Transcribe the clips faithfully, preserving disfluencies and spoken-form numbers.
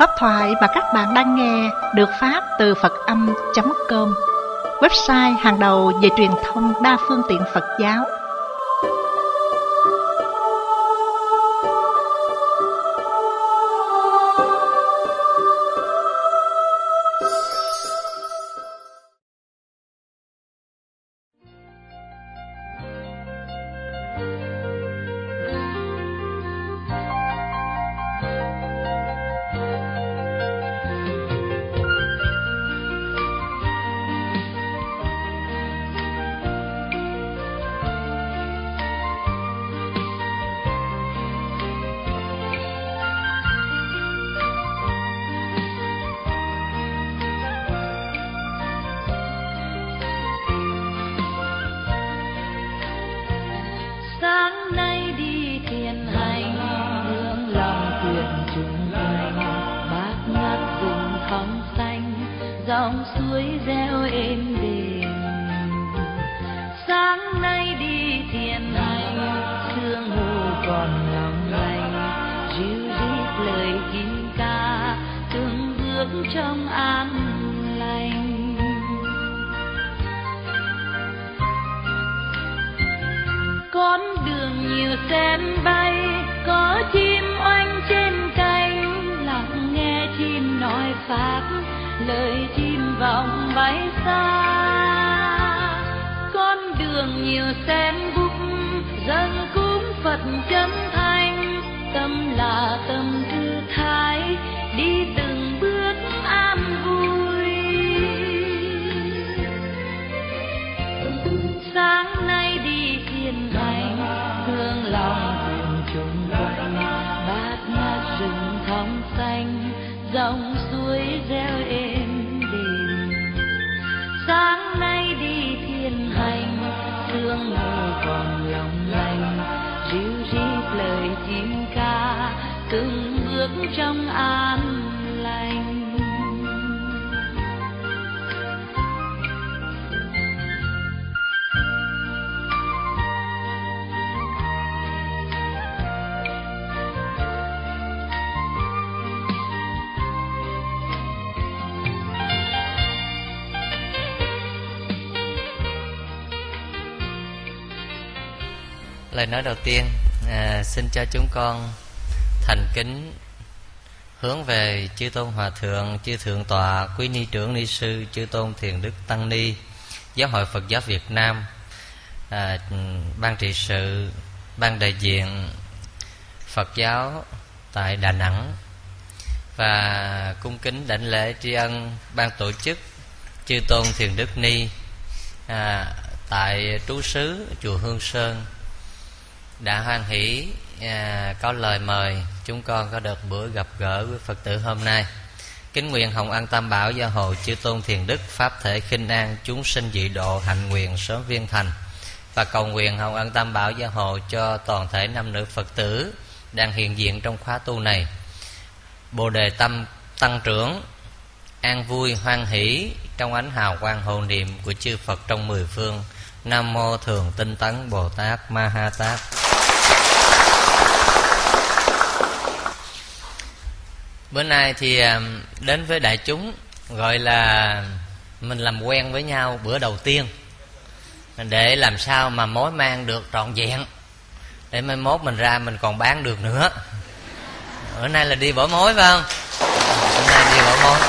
Pháp thoại mà các bạn đang nghe được phát từ Phật Âm chấm com, website hàng đầu về truyền thông đa phương tiện Phật giáo. dòng suối reo êm đềm. Sáng nay đi thiền hành, sương mù còn lòng lành, ríu rít lời kinh ca, từng bước trong an lành. Con đường nhiều sen bay, có chim oanh trên cánh, lặng nghe chim nói pháp, lời chim vọng bay xa. Con đường nhiều sen búp, dâng cúng Phật chân thành, tâm là tâm thư thái, đi từng bước an vui. Sáng nay đi thiền hành, hương lòng cùng chung quanh, bát ngát rừng thắm xanh, dòng suối reo êm đềm. Sáng nay đi thiền hành, sương mù còn lòng lành, ríu rít lời chim ca, từng bước trong an lành. Lời nói đầu tiên, à, xin cho chúng con thành kính hướng về chư tôn hòa thượng, chư thượng tọa, quý ni trưởng ni sư, chư tôn thiền đức tăng ni, Giáo hội Phật giáo Việt Nam, à, ban trị sự, ban đại diện Phật giáo tại Đà Nẵng, và cung kính đảnh lễ tri ân ban tổ chức chư tôn thiền đức ni à, tại trú xứ chùa Hương Sơn đã hoan hỷ à, có lời mời chúng con có được bữa gặp gỡ với Phật tử hôm nay. Kính nguyện Hồng Ân Tam Bảo gia hộ chư tôn thiền đức pháp thể khinh an, chúng sinh dị độ hạnh nguyện sớm viên thành, và cầu nguyện Hồng Ân Tam Bảo gia hộ cho toàn thể nam nữ Phật tử đang hiện diện trong khóa tu này bồ đề tâm tăng trưởng, an vui hoan hỷ trong ánh hào quang hộ niệm của chư Phật trong mười phương. Nam mô Thường Tinh Tấn Bồ Tát Ma Ha Tát. Bữa nay thì đến với đại chúng, gọi là mình làm quen với nhau bữa đầu tiên, để làm sao mà mối mang được trọn vẹn, để mai mốt mình ra mình còn bán được nữa. Bữa nay là đi bỏ mối phải không? Bữa nay đi bỏ mối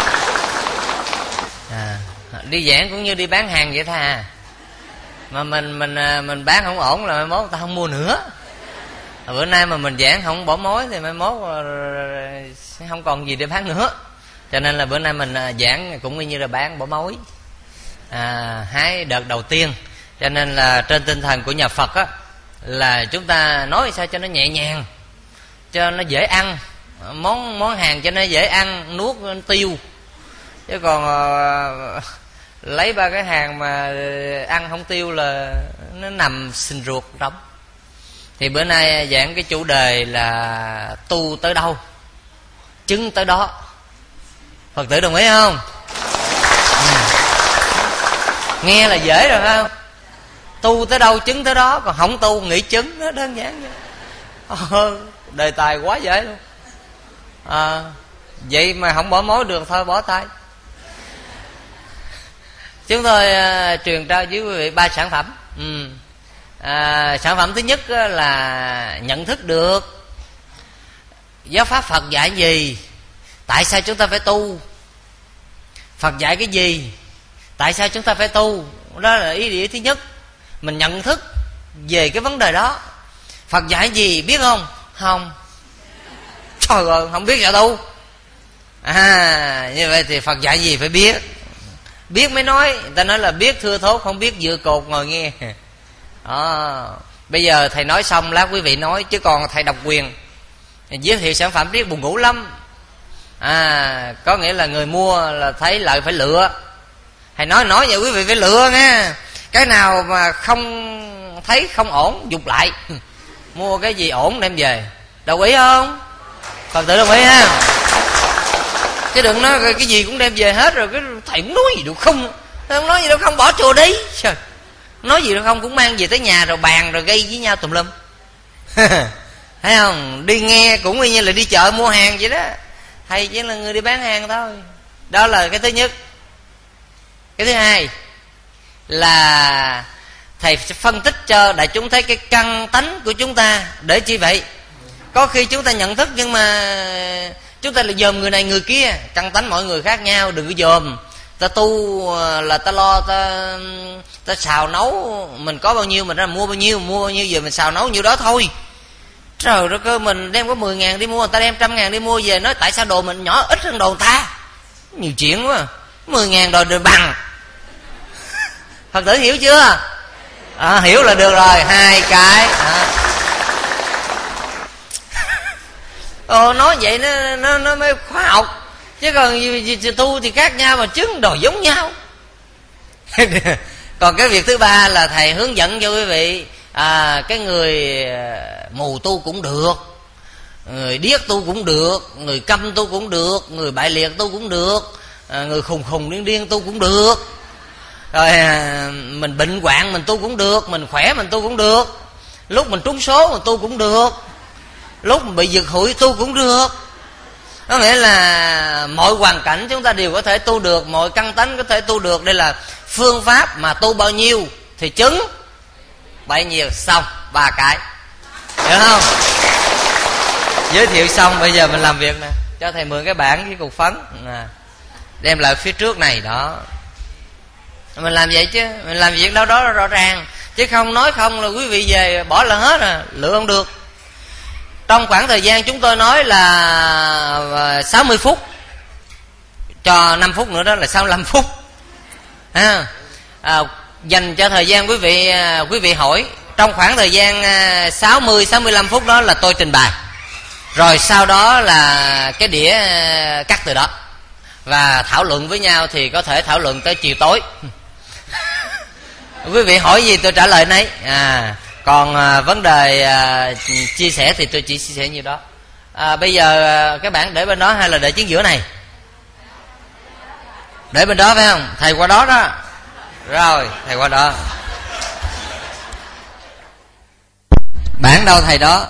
à, đi giảng cũng như đi bán hàng vậy thà, mà mình mình mình bán không ổn là mai mốt người ta không mua nữa. Bữa nay mà mình giảng không bỏ mối thì mai mốt sẽ không còn gì để bán nữa. Cho nên là bữa nay mình giảng cũng như là bán bỏ mối à, hai đợt đầu tiên. Cho nên là trên tinh thần của nhà Phật á, là chúng ta nói sao cho nó nhẹ nhàng, cho nó dễ ăn, món món hàng cho nó dễ ăn, nuốt tiêu. Chứ còn uh, lấy ba cái hàng mà ăn không tiêu là nó nằm sinh ruột trống. Thì bữa nay giảng cái chủ đề là tu tới đâu chứng tới đó. Phật tử đồng ý không? Ừ. Nghe là dễ rồi phải không? Tu tới đâu chứng tới đó, còn không tu nghĩ chứng, nó đơn giản vậy. Ờ, đề tài quá dễ luôn à, Vậy mà không bỏ mối được thôi bỏ tay. Chúng tôi uh, truyền trao với quý vị ba sản phẩm. ừ. à, Sản phẩm thứ nhất uh, là nhận thức được giáo pháp Phật dạy gì, tại sao chúng ta phải tu, Phật dạy cái gì, tại sao chúng ta phải tu. Đó là ý nghĩa thứ nhất. Mình nhận thức về cái vấn đề đó. Phật dạy gì biết không? Không. Trời ơi, không biết sao tu. À, như vậy thì Phật dạy gì phải biết. Biết mới nói. Người ta nói là biết thưa thốt, không biết dựa cột ngồi nghe. À, bây giờ thầy nói xong lát quý vị nói, chứ còn thầy độc quyền giới thiệu sản phẩm riết buồn ngủ lắm. À, có nghĩa là người mua là thấy lợi phải lựa. Thầy nói nói vậy quý vị phải lựa nha. Cái nào mà không thấy không ổn dục lại. Mua cái gì ổn đem về. Đồng ý không? Phật tử đồng ý ha. Chứ đừng nói cái gì cũng đem về hết rồi cái thầy cũng nói gì được không. Thầy không nói gì đâu không, bỏ chùa đi. Trời, nói gì đâu không cũng mang về tới nhà rồi bàn rồi gây với nhau tùm lum. Thấy không? Đi nghe cũng y như là đi chợ mua hàng vậy đó. Thầy chỉ là người đi bán hàng thôi. Đó là cái thứ nhất. Cái thứ hai là thầy sẽ phân tích cho đại chúng thấy cái căn tánh của chúng ta. Để chi vậy? Có khi chúng ta nhận thức nhưng mà chúng ta là dòm người này người kia. Căn tánh mọi người khác nhau, đừng có dòm. Ta tu là ta lo ta ta xào nấu, mình có bao nhiêu mình ra mua bao nhiêu, mua bao nhiêu giờ mình xào nấu nhiêu đó thôi. Trời đất ơi, mình đem có mười ngàn đi mua, người ta đem trăm ngàn đi mua về, nói tại sao đồ mình nhỏ ít hơn đồ người ta. Nhiều chuyện quá. Mười ngàn đồ được bằng. Phật tử hiểu chưa? À, hiểu là được rồi. Hai cái à. Ồ, nói vậy nó, nó, nó mới khoa học. Chứ còn gì, gì, tu thì khác nhau mà chứng đòi giống nhau. Còn cái việc thứ ba là thầy hướng dẫn cho quý vị. À, cái người mù tu cũng được, người điếc tu cũng được, người câm tu cũng được, người bại liệt tu cũng được, à, người khùng khùng điên điên tu cũng được. Rồi à, mình bệnh hoạn mình tu cũng được, mình khỏe mình tu cũng được, lúc mình trúng số mình tu cũng được, lúc mình bị giật hụi tu cũng được. Có nghĩa là mọi hoàn cảnh chúng ta đều có thể tu được, mọi căn tánh có thể tu được. Đây là phương pháp mà tu bao nhiêu thì chứng bấy nhiêu. Xong ba cái, hiểu không? Giới thiệu xong bây giờ mình làm việc nè. Cho thầy mượn cái bảng với cục phấn à, đem lại phía trước này đó. Mình làm vậy chứ, mình làm việc đâu đó rõ ràng, chứ không nói không là quý vị về bỏ là hết à, lựa không được. Trong khoảng thời gian chúng tôi nói là sáu mươi phút, cho năm phút nữa đó là sáu mươi lăm phút à, à, dành cho thời gian quý vị quý vị hỏi. Trong khoảng thời gian sáu mươi sáu mươi lăm phút đó là tôi trình bày, rồi sau đó là cái đĩa cắt từ đó và thảo luận với nhau, thì có thể thảo luận tới chiều tối. Quý vị hỏi gì tôi trả lời nấy à, còn à, vấn đề à, chia sẻ thì tôi chỉ chia sẻ như đó. À, bây giờ à, các bạn để bên đó hay là để chính giữa này? Để bên đó phải không? Thầy qua đó đó. Rồi thầy qua đó. Bản đâu thầy đó.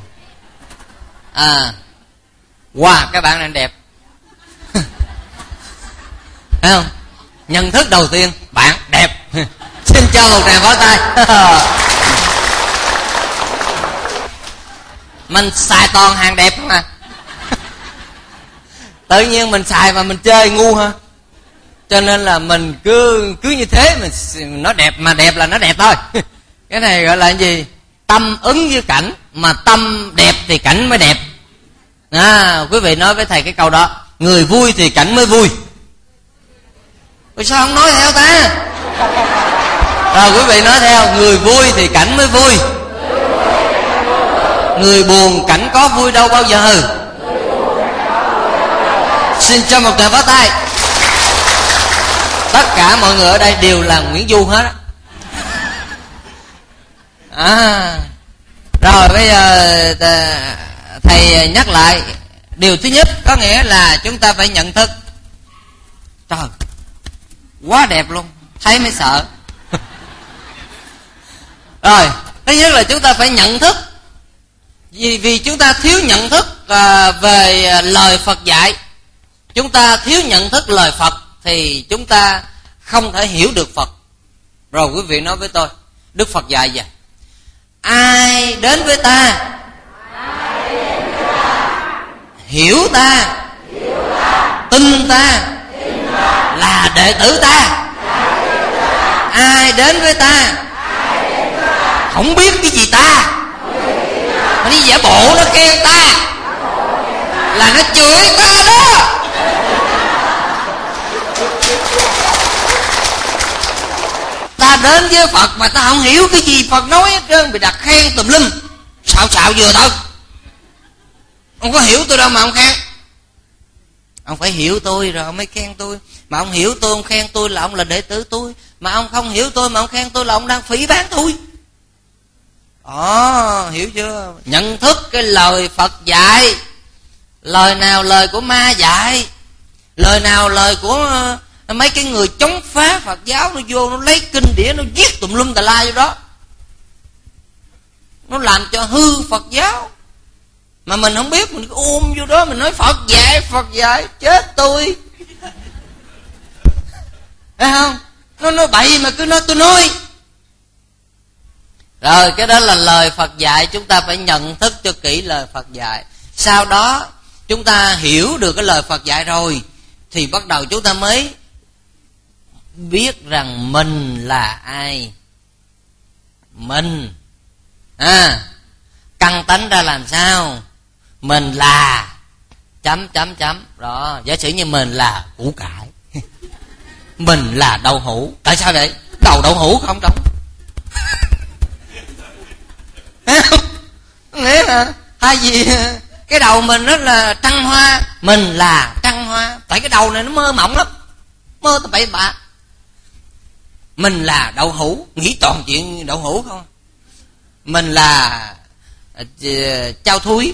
À, wow, các bạn này đẹp. Thấy không? Nhận thức đầu tiên, bạn đẹp. Xin cho một tràng pháo tay. Mình xài toàn hàng đẹp mà. Tự nhiên mình xài mà mình chơi ngu ha. Cho nên là mình cứ cứ như thế, mình nó đẹp mà đẹp là nó đẹp thôi. Cái này gọi là gì? Tâm ứng với cảnh, mà tâm đẹp thì cảnh mới đẹp. À, quý vị nói với thầy cái câu đó, người vui thì cảnh mới vui. Ủa sao không nói theo ta? Rồi quý vị nói theo, người vui thì cảnh mới vui, người buồn cảnh có vui đâu bao giờ. Xin cho một tràng pháo tay. Tất cả mọi người ở đây đều là Nguyễn Du hết á. À, rồi bây giờ thầy nhắc lại điều thứ nhất, có nghĩa là chúng ta phải nhận thức. Trời, quá đẹp luôn, thấy mới sợ. Rồi, thứ nhất là chúng ta phải nhận thức. Vì, vì chúng ta thiếu nhận thức à, về lời Phật dạy, chúng ta thiếu nhận thức lời Phật thì chúng ta không thể hiểu được Phật. Rồi quý vị nói với tôi, Đức Phật dạy vậy: ai đến với ta, hiểu ta, tin ta là đệ tử ta. Ai đến với ta không biết cái gì ta, nó đi giả bộ, nó khen ta là nó chửi ta đó. Ta đến với Phật mà ta không hiểu cái gì Phật nói hết trơn, bị đặt khen tùm lum, xạo xạo vừa thôi. Ông có hiểu tôi đâu mà ông khen. Ông phải hiểu tôi rồi mới khen tôi. Mà ông hiểu tôi, ông khen tôi là ông là đệ tử tôi. Mà ông không hiểu tôi mà ông khen tôi là ông đang phỉ báng tôi. Ồ, hiểu chưa? Nhận thức cái lời Phật dạy. Lời nào lời của ma dạy, lời nào lời của mấy cái người chống phá Phật giáo, nó vô nó lấy kinh điển nó viết tùm lum tà la vô đó, nó làm cho hư Phật giáo. Mà mình không biết, mình cứ ôm vô đó, mình nói Phật dạy, Phật dạy, chết tôi. Thấy không? Nó nói bậy mà cứ nói tôi nói. Rồi cái đó là lời Phật dạy, chúng ta phải nhận thức cho kỹ lời Phật dạy. Sau đó chúng ta hiểu được cái lời Phật dạy rồi thì bắt đầu chúng ta mới biết rằng mình là ai. Mình à, căn tánh ra làm sao? Mình là chấm chấm chấm. Đó, giả sử như mình là củ cải, mình là đậu hũ. Tại sao vậy? Đầu đậu hũ không trống. Nghĩa là hai gì? Cái đầu mình rất là trăng hoa, mình là trăng hoa. Tại cái đầu này nó mơ mộng lắm, mơ tầm bậy bạ. Mình là đậu hũ, nghĩ toàn chuyện đậu hũ không. Mình là uh, trao thúi.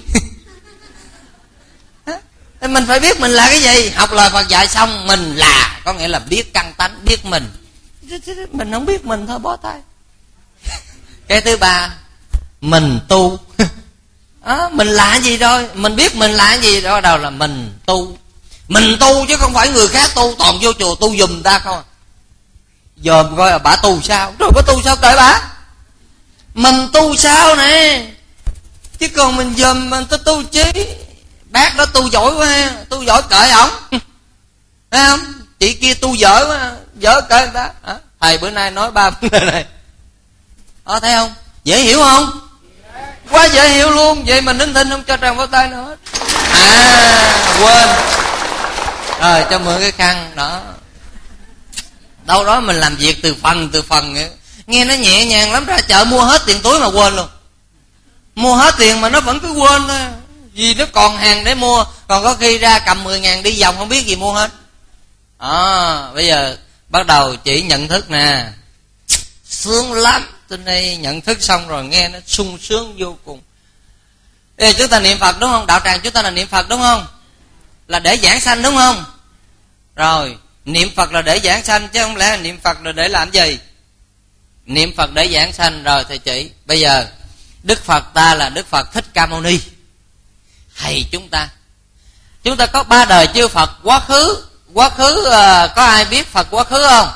Mình phải biết mình là cái gì. Học lời Phật dạy xong, mình là có nghĩa là biết căn tánh, biết mình. Mình không biết mình thôi bó tay. Cái thứ ba, mình tu. À, mình là cái gì rồi, mình biết mình là cái gì đó, đầu là mình tu. Mình tu chứ không phải người khác tu, toàn vô chùa tu giùm ta không. Dòm coi là bà tu sao, rồi bà tu sao kệ bà. Mình tu sao nè, chứ còn mình dòm mình tu tu chứ. Bác đó tu giỏi quá, tu giỏi kệ ổng. Thấy không? Chị kia tu dở quá, dở kệ người ta. À, thầy bữa nay nói ba vấn đề này. Ờ, thấy không? Dễ hiểu không? Quá dễ hiểu luôn. Vậy mình nín thinh không cho tràng pháo tay nữa. À, quên. Rồi cho mượn cái khăn đó. Đâu đó mình làm việc từ phần từ phần vậy. Nghe nó nhẹ nhàng lắm, ra chợ mua hết tiền túi mà quên luôn. Mua hết tiền mà nó vẫn cứ quên thôi. Vì nó còn hàng để mua. Còn có khi ra cầm mười ngàn đi vòng không biết gì mua hết. À, bây giờ bắt đầu chỉ nhận thức nè. Sướng lắm. Từ đây nhận thức xong rồi nghe nó sung sướng vô cùng. Bây giờ chúng ta niệm Phật đúng không? Đạo tràng chúng ta là niệm Phật đúng không? Là để giảng sanh đúng không? Rồi, niệm Phật là để giảng sanh, chứ không lẽ là niệm Phật là để làm gì? Niệm Phật để giảng sanh. Rồi thầy chỉ, bây giờ Đức Phật ta là Đức Phật Thích Ca Mâu Ni, thầy chúng ta. Chúng ta có ba đời chư Phật quá khứ. Quá khứ uh, có ai biết Phật quá khứ không?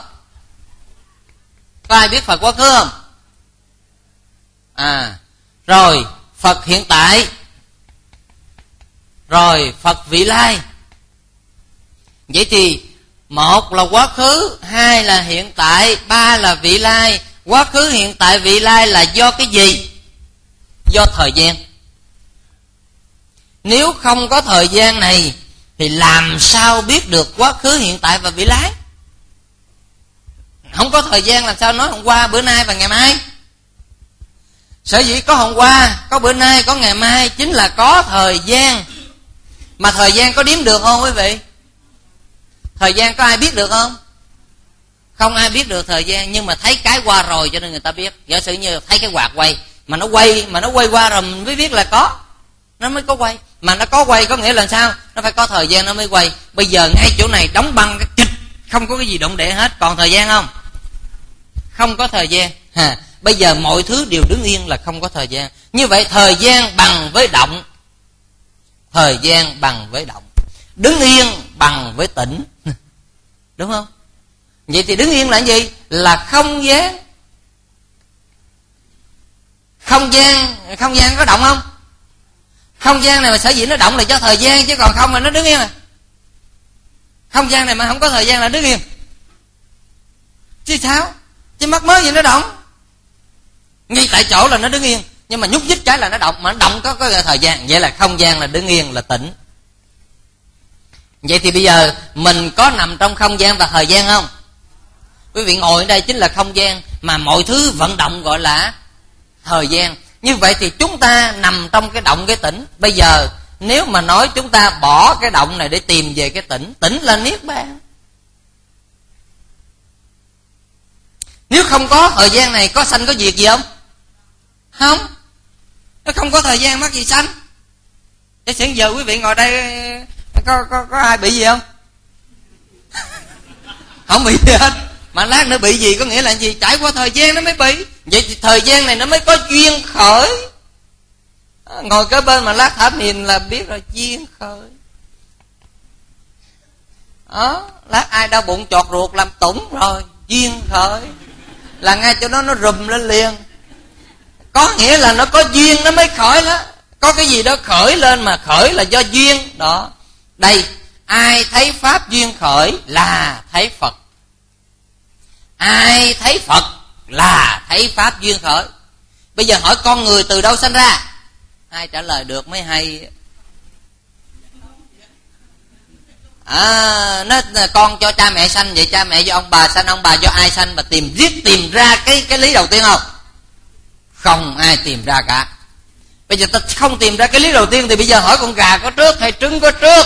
Có ai biết Phật quá khứ không? À, rồi Phật hiện tại, rồi Phật vị lai. Vậy thì một là quá khứ, hai là hiện tại, ba là vị lai. Quá khứ, hiện tại, vị lai là do cái gì? Do thời gian. Nếu không có thời gian này thì làm sao biết được quá khứ, hiện tại và vị lai? Không có thời gian làm sao nói hôm qua, bữa nay và ngày mai. Sở dĩ có hôm qua, có bữa nay, có ngày mai chính là có thời gian. Mà thời gian có đếm được không quý vị? Thời gian có ai biết được không? Không ai biết được thời gian. Nhưng mà thấy cái qua rồi cho nên người ta biết. Giả sử như thấy cái quạt quay, mà nó quay Mà nó quay qua rồi mình mới biết là có. Nó mới có quay. Mà nó có quay có nghĩa là sao? Nó phải có thời gian nó mới quay. Bây giờ ngay chỗ này đóng băng cái chịch, không có cái gì động đậy hết. Còn thời gian không? Không có thời gian ha. Bây giờ mọi thứ đều đứng yên là không có thời gian. Như vậy thời gian bằng với động. Thời gian bằng với động. Đứng yên bằng với tĩnh. Đúng không? Vậy thì đứng yên là gì? Là không gian. Không gian, không gian có động không? Không gian này mà sở dĩ nó động là do thời gian, chứ còn không là nó đứng yên à. Không gian này mà không có thời gian là đứng yên. Chứ sao? Chứ mắt mới gì nó động. Ngay tại chỗ là nó đứng yên, nhưng mà nhúc nhích cái là nó động. Mà nó động có, có thời gian. Vậy là không gian là đứng yên, là tĩnh. Vậy thì bây giờ mình có nằm trong không gian và thời gian không? Quý vị ngồi ở đây chính là không gian, mà mọi thứ vận động gọi là thời gian. Như vậy thì chúng ta nằm trong cái động, cái tĩnh. Bây giờ nếu mà nói chúng ta bỏ cái động này để tìm về cái tĩnh, tĩnh là niết bàn. Nếu không có thời gian này, có sanh có diệt gì không? Không. Nó không có thời gian mắc gì sanh. Thế hiện giờ quý vị ngồi đây có, có, có ai bị gì không? Không bị gì hết. Mà lát nữa bị gì có nghĩa là gì? Trải qua thời gian nó mới bị. Vậy thì thời gian này nó mới có duyên khởi. Ngồi kế bên mà lát thả miền là biết rồi, duyên khởi. Đó, lát ai đau bụng chọt ruột làm tủng rồi, duyên khởi. Là ngay chỗ đó nó rùm lên liền. Có nghĩa là nó có duyên nó mới khởi đó. Có cái gì đó khởi lên mà khởi là do duyên. Đó. Đây, ai thấy pháp duyên khởi là thấy Phật. Ai thấy Phật là thấy pháp duyên khởi. Bây giờ hỏi con người từ đâu sanh ra? Ai trả lời được mới hay. À, nó con cho cha mẹ sanh, vậy cha mẹ do ông bà sanh, ông bà do ai sanh, mà tìm riết tìm ra cái cái lý đầu tiên không? Không ai tìm ra cả. Bây giờ ta không tìm ra cái lý đầu tiên thì bây giờ hỏi con gà có trước hay trứng có trước?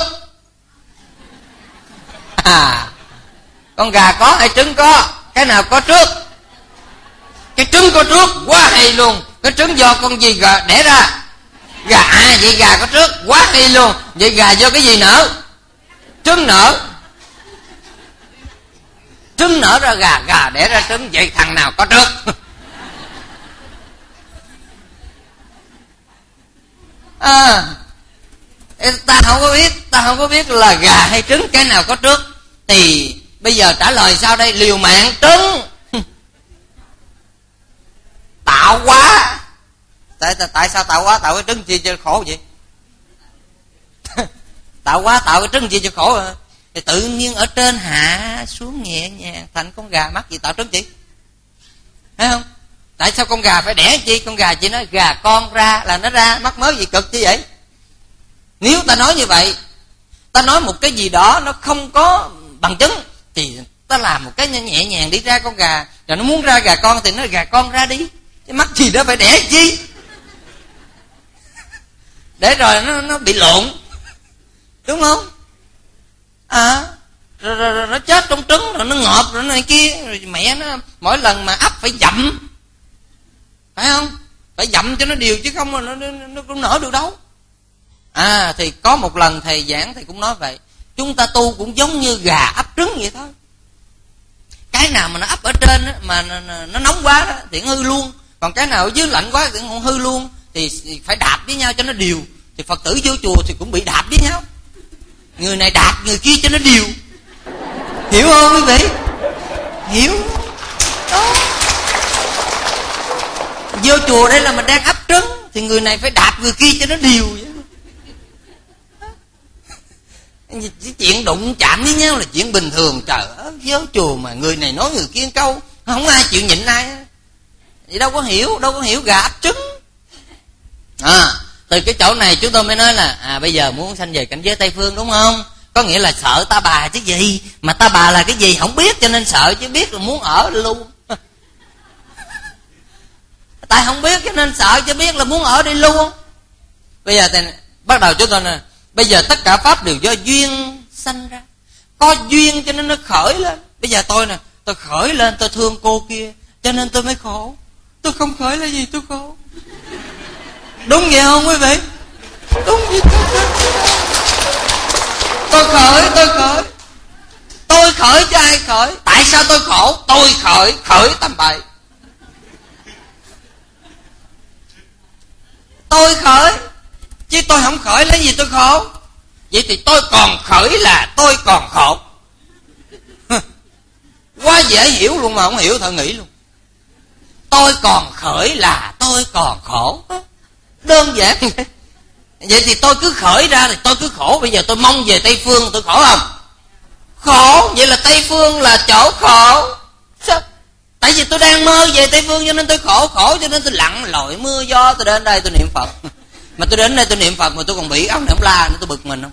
À, con gà có hay trứng có? Cái nào có trước? Cái trứng có trước, quá hay luôn. Cái trứng do con gì gà đẻ ra? Gà. À, vậy gà có trước, quá hay luôn. Vậy gà do cái gì nở? Trứng nở. Trứng nở ra gà, gà đẻ ra trứng. Vậy thằng nào có trước? À, ta không có biết, ta không có biết là gà hay trứng cái nào có trước. Thì bây giờ trả lời sao đây? Liều mạng trứng. Tạo quá. Tại, tại sao tạo quá? Tạo cái trứng chi cho khổ vậy? Tạo quá tạo cái trứng chi cho khổ à? Thì tự nhiên ở trên hạ xuống nhẹ nhàng thành con gà, mắc gì tạo trứng chị? Thấy không? Tại sao con gà phải đẻ chi? Con gà chỉ nói gà con ra là nó ra, mắc mới gì cực chứ vậy? Nếu ta nói như vậy, ta nói một cái gì đó nó không có bằng chứng, thì ta làm một cái nhẹ nhàng đi ra con gà. Rồi nó muốn ra gà con thì nó gà con ra đi, chứ mắc gì đó phải đẻ chi? Để rồi nó nó bị lộn, đúng không? À, rồi, rồi, rồi nó chết trong trứng, rồi nó ngọt, rồi này kia, rồi mẹ nó mỗi lần mà ấp phải dặm, phải không? Phải dặm cho nó đều, chứ không mà nó, nó, nó cũng nở được đâu. À, thì có một lần thầy giảng thầy cũng nói vậy. Chúng ta tu cũng giống như gà ấp trứng vậy thôi. Cái nào mà nó ấp ở trên á, mà nó, nó nóng quá đó, thì hư luôn. Còn cái nào ở dưới lạnh quá thì không hư luôn. Thì phải đạp với nhau cho nó đều. Thì Phật tử vô chùa thì cũng bị đạp với nhau. Người này đạp người kia cho nó đều. Hiểu không quý vị? Hiểu đó. Vô chùa đây là mình đang ấp trứng, thì người này phải đạp người kia cho nó đều vậy. Chỉ chuyện đụng chạm với nhau là chuyện bình thường. Trời ơi, vô chùa mà người này nói người kia câu, không ai chịu nhịn ai. Vậy đâu có hiểu, đâu có hiểu gà ấp trứng. À, từ cái chỗ này chúng tôi mới nói là à bây giờ muốn sanh về cảnh giới Tây Phương, đúng không? Có nghĩa là sợ ta bà chứ gì. Mà ta bà là cái gì không biết cho nên sợ, chứ biết là muốn ở luôn. Tại không biết cho nên sợ, chứ biết là muốn ở đi luôn. Bây giờ thì bắt đầu chúng tôi nè, bây giờ tất cả pháp đều do duyên sanh ra. Có duyên cho nên nó khởi lên. Bây giờ tôi nè, tôi khởi lên tôi thương cô kia, cho nên tôi mới khổ. Tôi không khởi là gì tôi khổ. Đúng vậy không quý vị? Đúng vậy. Tôi khởi, tôi khởi. Tôi khởi chứ ai khởi? Tại sao tôi khổ? Tôi khởi, khởi tầm bậy. Tôi khởi, chứ tôi không khởi lấy gì tôi khổ. Vậy thì tôi còn khởi là tôi còn khổ. Quá dễ hiểu luôn mà không hiểu thợ nghĩ luôn. Tôi còn khởi là tôi còn khổ. Đơn giản. Vậy thì tôi cứ khởi ra thì tôi cứ khổ. Bây giờ tôi mong về Tây Phương tôi khổ không? Khổ. Vậy là Tây Phương là chỗ khổ. Sao? Tại vì tôi đang mơ về Tây Phương cho nên tôi khổ. Khổ cho nên tôi lặn lội mưa gió. Tôi đến đây tôi niệm Phật. Mà tôi đến đây tôi niệm Phật mà tôi còn bị ống niệm la nữa, tôi bực mình không?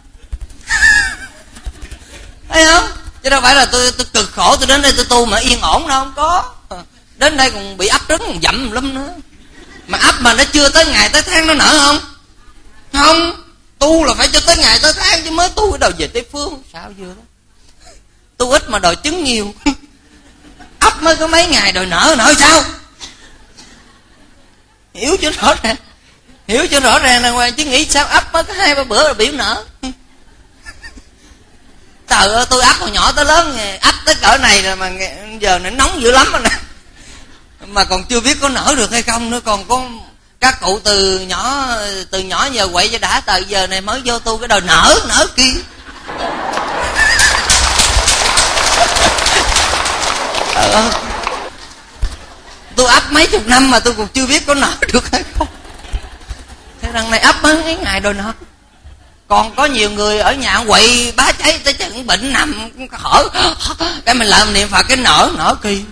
Thấy không? Chứ đâu phải là tôi tôi cực khổ tôi đến đây tôi tu mà yên ổn đâu, không có. Đến đây còn bị ấp trứng còn dậm lum nữa. Mà ấp mà nó chưa tới ngày tới tháng nó nở không? Không. Tu là phải cho tới ngày tới tháng chứ mới tu cái đầu về Tây Phương. Sao vừa đó? Tu ít mà đòi trứng nhiều. Ấp mới có mấy ngày đòi nở, nở sao? Hiểu cho rõ ràng. Hiểu cho rõ ràng là ngoài chứ nghĩ sao ấp mới có hai ba bữa là biểu nở. Trời ơi, tôi ấp hồi nhỏ tới lớn, ấp tới cỡ này rồi mà giờ nó nóng dữ lắm rồi nè. Mà còn chưa biết có nở được hay không nữa. Còn có các cụ từ nhỏ từ nhỏ giờ quậy cho đã, từ giờ này mới vô tu cái đời nở nở kia. Trời ơi, tôi ấp mấy chục năm mà tôi còn chưa biết có nở được hay không. Thế đằng này ấp mấy ngày rồi nở. Còn có nhiều người ở nhà quậy bá cháy tới chừng bệnh nằm hở, cái mình làm niệm Phật cái nở nở kỳ.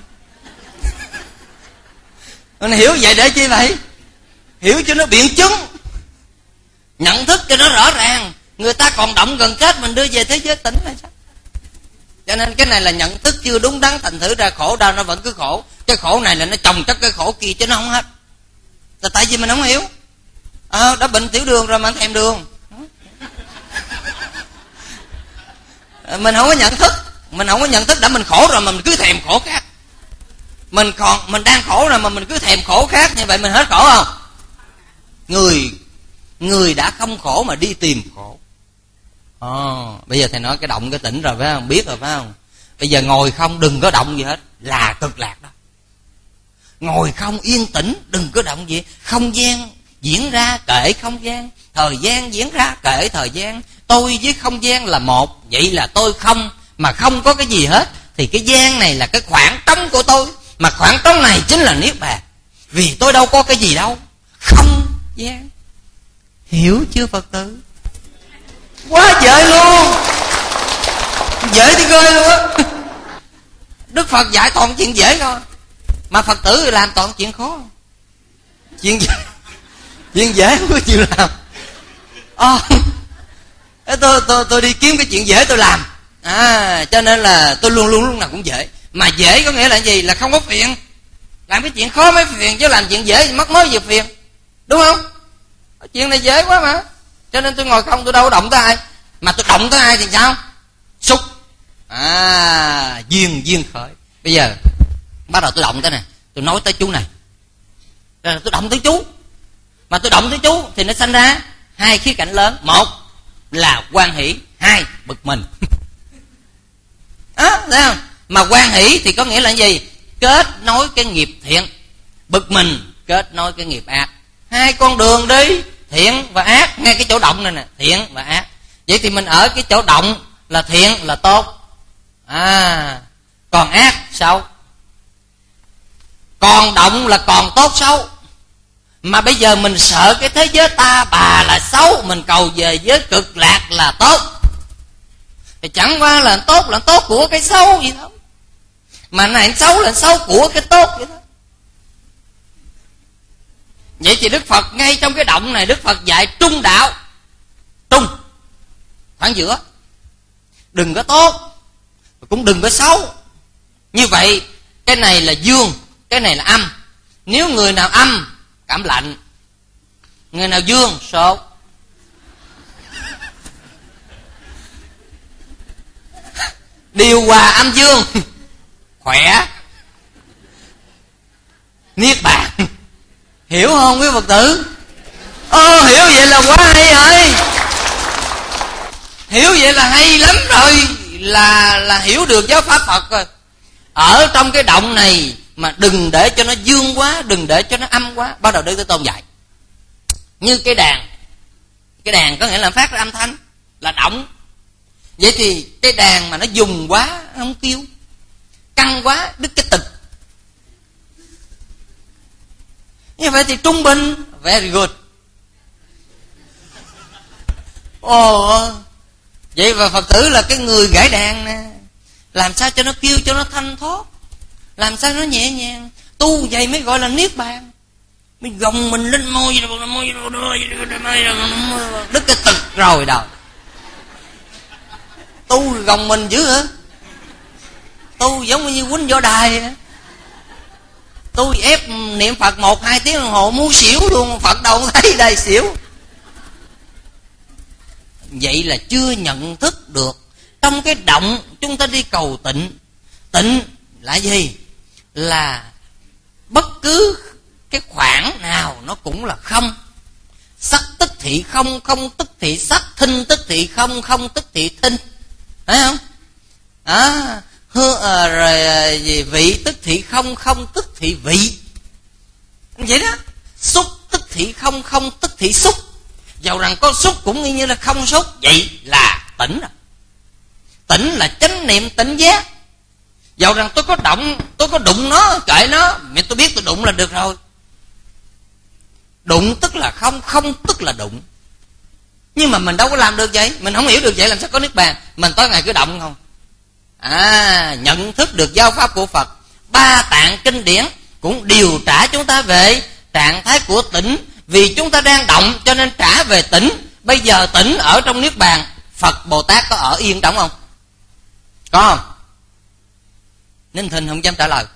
Mình hiểu vậy để chi vậy? Hiểu cho nó biện chứng, nhận thức cho nó rõ ràng. Người ta còn động gần chết mình đưa về thế giới tỉnh hay sao? Cho nên cái này là nhận thức chưa đúng đắn, thành thử ra khổ đau nó vẫn cứ khổ. Cái khổ này là nó chồng chất cái khổ kia chứ nó không hết. Là tại vì mình không hiểu. À, đã bệnh tiểu đường rồi mà thèm đường. Mình không có nhận thức. Mình không có nhận thức đã mình khổ rồi mà mình cứ thèm khổ khác. Mình còn mình đang khổ rồi mà mình cứ thèm khổ khác, như vậy mình hết khổ không? Người Người đã không khổ mà đi tìm khổ. Ồ, bây giờ thầy nói cái động cái tỉnh rồi phải không? Biết rồi phải không? Bây giờ ngồi không đừng có động gì hết là cực lạc đó. Ngồi không yên tĩnh đừng có động gì. Không gian diễn ra kệ không gian, thời gian diễn ra kệ thời gian. Tôi với không gian là một. Vậy là tôi không mà không có cái gì hết. Thì cái gian này là cái khoảng trống của tôi, mà khoảng trống này chính là niết bàn. Vì tôi đâu có cái gì đâu. Không gian. Hiểu chưa Phật tử? Quá dễ luôn. Dễ thì ghê luôn á. Đức Phật dạy toàn chuyện dễ thôi, mà Phật tử làm toàn chuyện khó. Chuyện dễ Chuyện dễ không có chịu làm. à, tôi, tôi, tôi đi kiếm cái chuyện dễ tôi làm. à, Cho nên là tôi luôn luôn lúc nào cũng dễ. Mà dễ có nghĩa là gì? Là không có phiền. Làm cái chuyện khó mới phiền, chứ làm chuyện dễ thì mất mới vừa phiền. Đúng không? Chuyện này dễ quá mà. Cho nên tôi ngồi không, tôi đâu có động tới ai. Mà tôi động tới ai thì sao? Xúc. À, duyên duyên khởi. Bây giờ bắt đầu tôi động tới này, tôi nói tới chú này, rồi tôi động tới chú. Mà tôi động tới chú thì nó sanh ra hai khía cạnh lớn. Một là hoan hỷ, hai bực mình. Đó, thấy không? Mà hoan hỷ thì có nghĩa là gì? Kết nối cái nghiệp thiện. Bực mình kết nối cái nghiệp ác. Hai con đường đi, thiện và ác, ngay cái chỗ động này nè, thiện và ác. Vậy thì mình ở cái chỗ động là thiện là tốt. À, còn ác xấu. Còn động là còn tốt xấu. Mà bây giờ mình sợ cái thế giới ta bà là xấu, mình cầu về giới cực lạc là tốt. Thì chẳng qua là tốt là tốt của cái xấu vậy thôi. Mà này xấu là xấu của cái tốt vậy thôi. Vậy thì Đức Phật ngay trong cái động này, Đức Phật dạy trung đạo. Trung, khoảng giữa. Đừng có tốt, cũng đừng có xấu. Như vậy cái này là dương, cái này là âm. Nếu người nào âm cảm lạnh, người nào dương sốt. Điều hòa âm dương khỏe, niết bàn. Hiểu không quý Phật tử? Ồ, hiểu vậy là quá hay rồi. Hiểu vậy là hay lắm rồi. Là là hiểu được giáo pháp Phật rồi. Ở trong cái động này mà đừng để cho nó dương quá, đừng để cho nó âm quá. Bắt đầu Đức Thế Tôn dạy như cái đàn. Cái đàn có nghĩa là phát ra âm thanh. là động. Vậy thì cái đàn mà nó dùng quá nó không kêu, căng quá đứt cái tịch. Như vậy thì trung bình, very good. Ồ, vậy và Phật tử là cái người gãy đàn nè, làm sao cho nó kêu cho nó thanh thoát, làm sao nó nhẹ nhàng. Tu vậy mới gọi là niết bàn. Mình gồng mình lên môi, môi đứt cái tịch rồi đâu. Tu gồng mình dữ hả? Tu giống như quýnh võ đài. Tu ép niệm Phật một hai tiếng đồng hồ muốn xỉu luôn, Phật đâu thấy đây xỉu. Vậy là chưa nhận thức được trong cái động chúng ta đi cầu tịnh. Tịnh là gì? Là bất cứ cái khoảng nào nó cũng là không. Sắc tức thị không, không tức thị sắc, thinh tức thị không, không tức thị thinh. Thấy không? À, hư, à, rồi à, gì, vị tức thị không, không tức thị vị. Vậy đó. Xúc tức thị không, không tức thị xúc. Dầu rằng có xúc cũng như là không xúc. Vậy là tỉnh rồi. Tỉnh là chánh niệm tỉnh giác. Dầu rằng tôi có động, tôi có đụng nó, kệ nó, mà tôi biết tôi đụng là được rồi. Đụng tức là không, không tức là đụng. Nhưng mà mình đâu có làm được vậy. Mình không hiểu được vậy làm sao có niết bàn. Mình tối ngày cứ động không. À, nhận thức được giáo pháp của Phật. Ba tạng kinh điển cũng điều trả chúng ta về trạng thái của tỉnh. Vì chúng ta đang động cho nên trả về tỉnh. Bây giờ tỉnh ở trong niết bàn, Phật Bồ Tát có ở yên trong không? Có không? Ninh Thìn không dám trả lời.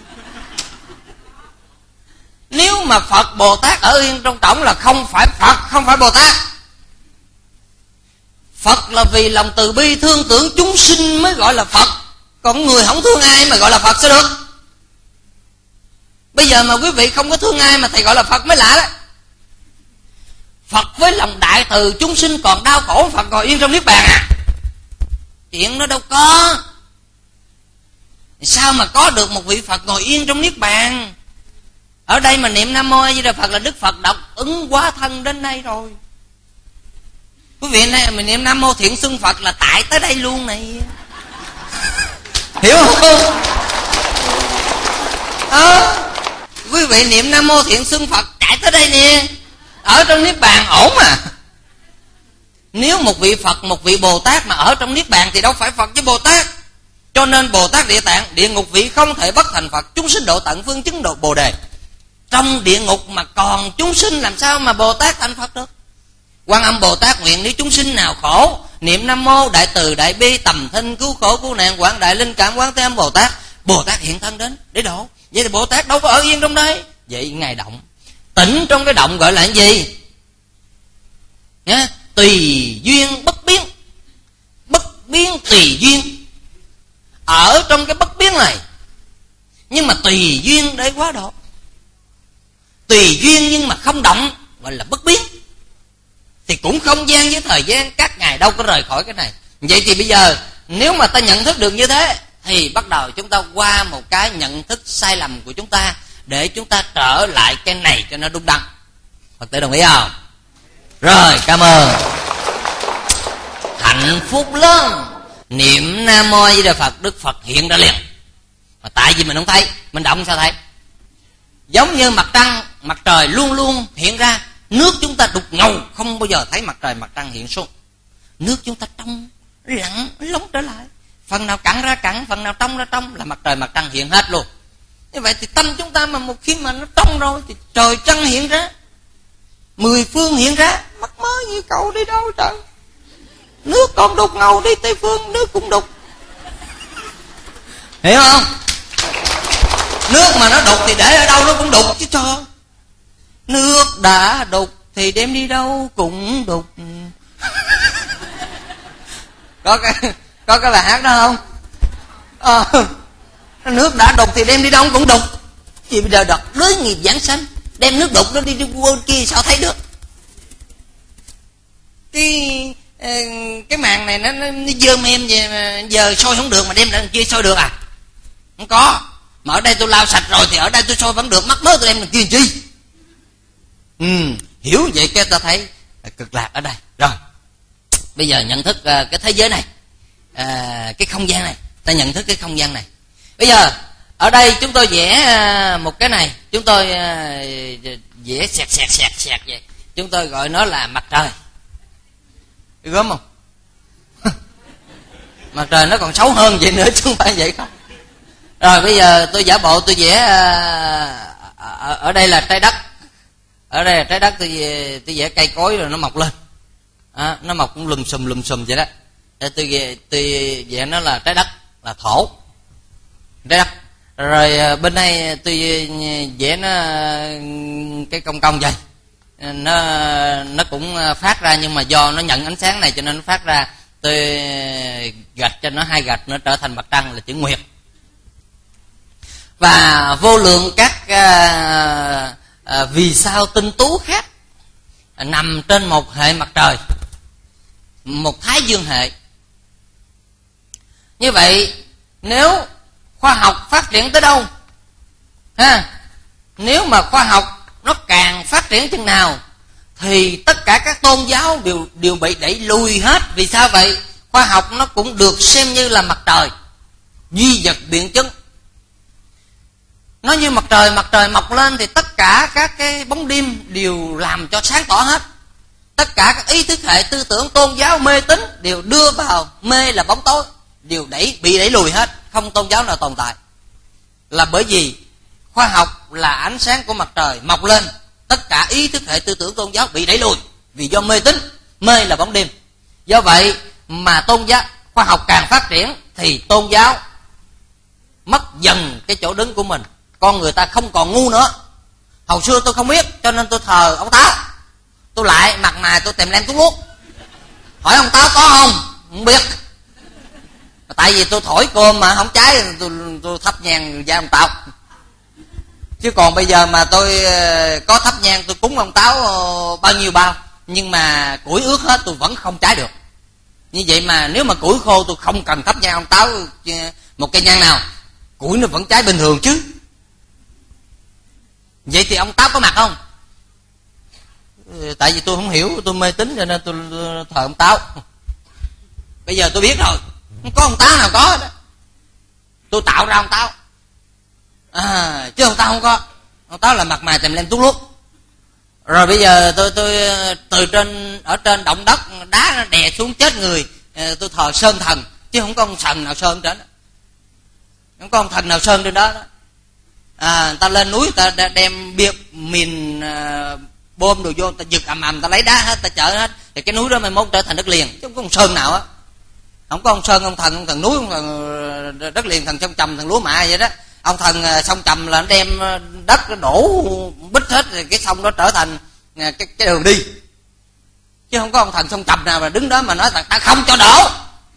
Nếu mà Phật Bồ Tát ở yên trong trỏng là không phải Phật, không phải Bồ Tát. Phật là vì lòng từ bi thương tưởng chúng sinh mới gọi là Phật. Còn người không thương ai mà gọi là Phật sao được? Bây giờ mà quý vị không có thương ai mà thầy gọi là Phật mới lạ đó. Phật với lòng đại từ chúng sinh còn đau khổ, Phật ngồi yên trong niết bàn à? Chuyện nó đâu có. Sao mà có được một vị Phật ngồi yên trong niết bàn? Ở đây mà niệm Nam Mô A Di Đà Phật là Đức Phật độc ứng hóa thân đến đây rồi. Quý vị này mình niệm Nam Mô Thiện Xưng Phật là tại tới đây luôn này. Hiểu không? À, quý vị niệm Nam Mô Thiện Xưng Phật chạy tới đây nè. Ở trong niết bàn ổn mà. Nếu một vị Phật, một vị Bồ Tát mà ở trong niết bàn thì đâu phải Phật với Bồ Tát. Cho nên Bồ Tát Địa Tạng, địa ngục vị không thể bất thành Phật. Chúng sinh độ tận phương chứng độ Bồ Đề. Trong địa ngục mà còn chúng sinh làm sao mà Bồ Tát thành Phật được? Quan Âm Bồ Tát nguyện nếu chúng sinh nào khổ, niệm Nam Mô Đại Từ Đại Bi tầm thinh cứu khổ cứu nạn quảng đại linh cảm quán Thế Âm Bồ Tát, Bồ Tát hiện thân đến để độ. Vậy thì Bồ Tát đâu có ở yên trong đây. Vậy Ngài động. Tỉnh trong cái động gọi là cái gì? Nhá, tùy duyên bất biến. Bất biến tùy duyên. Ở trong cái bất biến này, nhưng mà tùy duyên để quá độ. Tùy duyên nhưng mà không động gọi là bất biến. Thì cũng không gian với thời gian, các ngài đâu có rời khỏi cái này. Vậy thì bây giờ nếu mà ta nhận thức được như thế, thì bắt đầu chúng ta qua một cái nhận thức sai lầm của chúng ta, để chúng ta trở lại cái này cho nó đúng đắn. Phật tử đồng ý không? Rồi, cảm ơn. Hạnh phúc lớn. Niệm Nam Mô A Di Đà Phật, Đức Phật hiện ra liền. Mà tại vì mình không thấy, mình động sao thấy? Giống như mặt trăng, mặt trời luôn luôn hiện ra. Nước chúng ta đục ngầu, không bao giờ thấy mặt trời mặt trăng hiện xuống. Nước chúng ta trong, lặng, lóng trở lại. Phần nào cặn ra cặn, phần nào trong ra trong, là mặt trời mặt trăng hiện hết luôn. Như vậy thì tâm chúng ta mà một khi mà nó trong rồi thì trời trăng hiện ra, mười phương hiện ra. Mắc mớ như cậu đi đâu trời? Nước còn đục ngầu, đi Tây Phương nước cũng đục. Hiểu không? Nước mà nó đục thì để ở đâu nó cũng đục chứ cho. Nước đã đục thì đem đi đâu cũng đục. Có cái có cái bài hát đó không? Ờ, nước đã đục thì đem đi đâu cũng đục. Vì bây giờ đọc đối nghiệp giảng sanh, đem nước đục nó đi đi qua kia sao thấy được? Cái cái màn này nó, nó, nó dơ em vậy mà giờ soi không được mà đem ra kia soi được à? Không có. Mà ở đây tôi lau sạch rồi thì ở đây tôi soi vẫn được, mắc mớ tôi đem làm kia chi? Ừ, hiểu vậy cái ta thấy cực lạc ở đây. Rồi, Bây giờ nhận thức cái thế giới này, à, cái không gian này, ta nhận thức cái không gian này. Bây giờ ở đây chúng tôi vẽ một cái này, chúng tôi vẽ sẹt sẹt sẹt sẹt vậy, chúng tôi gọi nó là mặt trời. Gớm không? Mặt trời nó còn xấu hơn vậy nữa chứ không phải vậy không. Rồi bây giờ tôi giả bộ tôi vẽ ở, ở đây là trái đất, ở đây là trái đất, tôi tôi vẽ cây cối rồi nó mọc lên, à, nó mọc cũng lùm xùm lùm xùm vậy đó. Để tôi vẽ, tôi vẽ nó là trái đất, là thổ, trái đất. Rồi bên đây tôi vẽ nó cái cong cong vậy, nó nó cũng phát ra, nhưng mà do nó nhận ánh sáng này cho nên nó phát ra. Tôi gạch cho nó hai gạch nó trở thành mặt trăng là chữ nguyệt. Và vô lượng các à, à, vì sao tinh tú khác à, nằm trên một hệ mặt trời, một thái dương hệ. Như vậy nếu khoa học phát triển tới đâu ha, nếu mà khoa học nó càng phát triển chừng nào thì tất cả các tôn giáo đều đều bị đẩy lùi hết. Vì sao vậy? Khoa học nó cũng được xem như là mặt trời, duy vật biện chứng. Nó như mặt trời, mặt trời mọc lên thì tất cả các cái bóng đêm đều làm cho sáng tỏ hết. Tất cả các ý thức hệ tư tưởng tôn giáo mê tín đều đưa vào mê là bóng tối, đều đẩy bị đẩy lùi hết, không tôn giáo nào tồn tại. Là bởi vì khoa học là ánh sáng của mặt trời mọc lên, tất cả ý thức hệ tư tưởng tôn giáo bị đẩy lùi vì do mê tín, mê là bóng đêm. Do vậy mà tôn giáo, khoa học càng phát triển thì tôn giáo mất dần cái chỗ đứng của mình. Con người ta không còn ngu nữa. Hồi xưa tôi không biết cho nên tôi thờ ông Táo, tôi lại mặt mày tôi tìm lem thuốc lút, hỏi ông Táo có không, không biết. Tại vì tôi thổi cơm mà không cháy, tôi, tôi thắp nhang ra ông Táo. Chứ còn bây giờ mà tôi có thắp nhang tôi cúng ông Táo bao nhiêu bao, nhưng mà củi ướt hết tôi vẫn không cháy được. Như vậy mà nếu mà củi khô tôi không cần thắp nhang ông Táo một cây nhang nào, củi nó vẫn cháy bình thường chứ. Vậy thì ông Táo có mặt không? Tại vì tôi không hiểu, tôi mê tín cho nên tôi thờ ông Táo. Bây giờ tôi biết rồi, không có ông Táo nào có đó. Tôi tạo ra ông Táo à, chứ ông Táo không có. Ông Táo là mặt mày tèm lem tuốt lút. Rồi bây giờ tôi tôi từ trên ở trên động đất đá nó đè xuống chết người, tôi thờ sơn thần, chứ không có ông thần nào sơn trên đó. Không có ông thần nào sơn trên đó đó. À, người ta lên núi người ta đem bia mìn uh, bom đồ vô, người ta giật ầm ầm, người ta lấy đá hết, người ta chở hết, thì cái núi đó mai mốt trở thành đất liền, chứ không có ông sơn nào á. Không có ông sơn, ông thần, ông thần núi, ông thần đất liền, thần sông trầm, thần lúa mạ vậy đó. Ông thần sông trầm là nó đem đất nó đổ bít hết, rồi cái sông đó trở thành cái, cái đường đi. Chứ không có ông thần sông trầm nào mà đứng đó mà nói ta không cho đổ.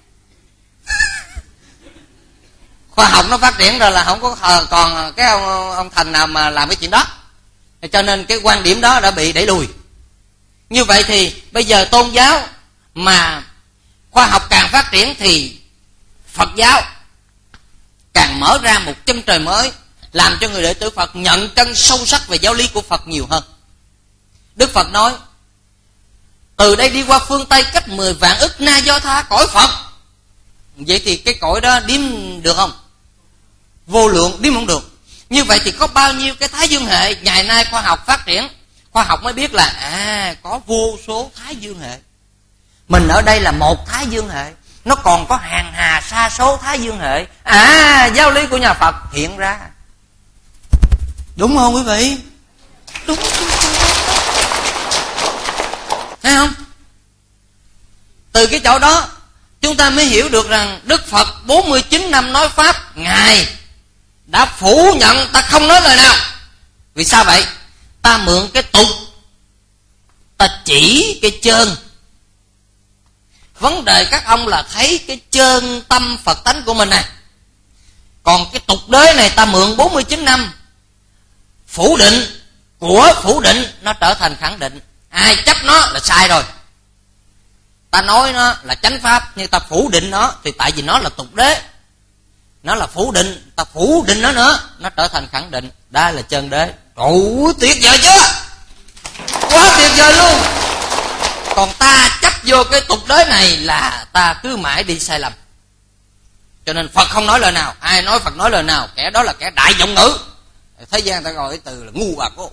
Khoa học nó phát triển rồi là không có còn cái ông, ông thần nào mà làm cái chuyện đó, cho nên cái quan điểm đó đã bị đẩy lùi. Như vậy thì bây giờ tôn giáo mà khoa học càng phát triển thì Phật giáo càng mở ra một chân trời mới, làm cho người đệ tử Phật nhận chân sâu sắc về giáo lý của Phật nhiều hơn. Đức Phật nói từ đây đi qua phương Tây cách mười vạn ức na do tha cõi Phật. Vậy thì cái cõi đó đếm được không? Vô lượng, đếm không được. Như vậy thì có bao nhiêu cái thái dương hệ. Ngày nay khoa học phát triển, khoa học mới biết là à có vô số thái dương hệ. Mình ở đây là một thái dương hệ, nó còn có hàng hà sa số thái dương hệ. À giáo lý của nhà Phật hiện ra. Đúng không quý vị? Đúng. Thấy không? Từ cái chỗ đó chúng ta mới hiểu được rằng Đức Phật bốn mươi chín năm nói Pháp, Ngài đã phủ nhận ta không nói lời nào. Vì sao vậy? Ta mượn cái tục, ta chỉ cái chân. Vấn đề các ông là thấy cái chân tâm Phật tánh của mình này. Còn cái tục đế này ta mượn bốn mươi chín năm, phủ định của phủ định nó trở thành khẳng định. Ai chấp nó là sai rồi. Ta nói nó là chánh pháp, nhưng ta phủ định nó thì tại vì nó là tục đế, nó là phủ định, ta phủ định nó nữa, nó trở thành khẳng định. Đó là chân đế. Ủa tuyệt vời chưa? Quá tuyệt vời luôn. Còn ta chấp vô cái tục đới này là ta cứ mãi đi sai lầm. Cho nên Phật không nói lời nào, ai nói Phật nói lời nào, kẻ đó là kẻ đại giọng ngữ. Thế gian ta gọi cái từ là ngu bà cô.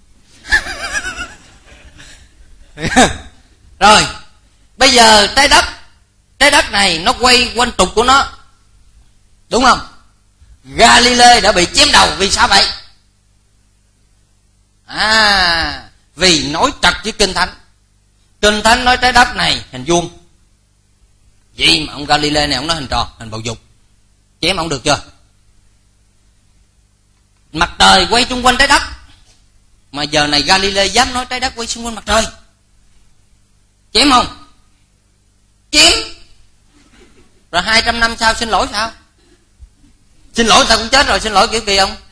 Rồi bây giờ trái đất, trái đất này nó quay quanh trục của nó, đúng không? Galilei đã bị chém đầu vì sao vậy? À, vì nói trật với Kinh Thánh. Kinh Thánh nói trái đất này hình vuông, vậy mà ông Galilei này ông nói hình tròn, hình bầu dục, chém ông được chưa? Mặt trời quay xung quanh trái đất, mà giờ này Galilei dám nói trái đất quay xung quanh mặt trời, chém không? Chém. Rồi hai trăm năm sau xin lỗi sao? Xin lỗi ta cũng chết rồi, xin lỗi kiểu kỳ không?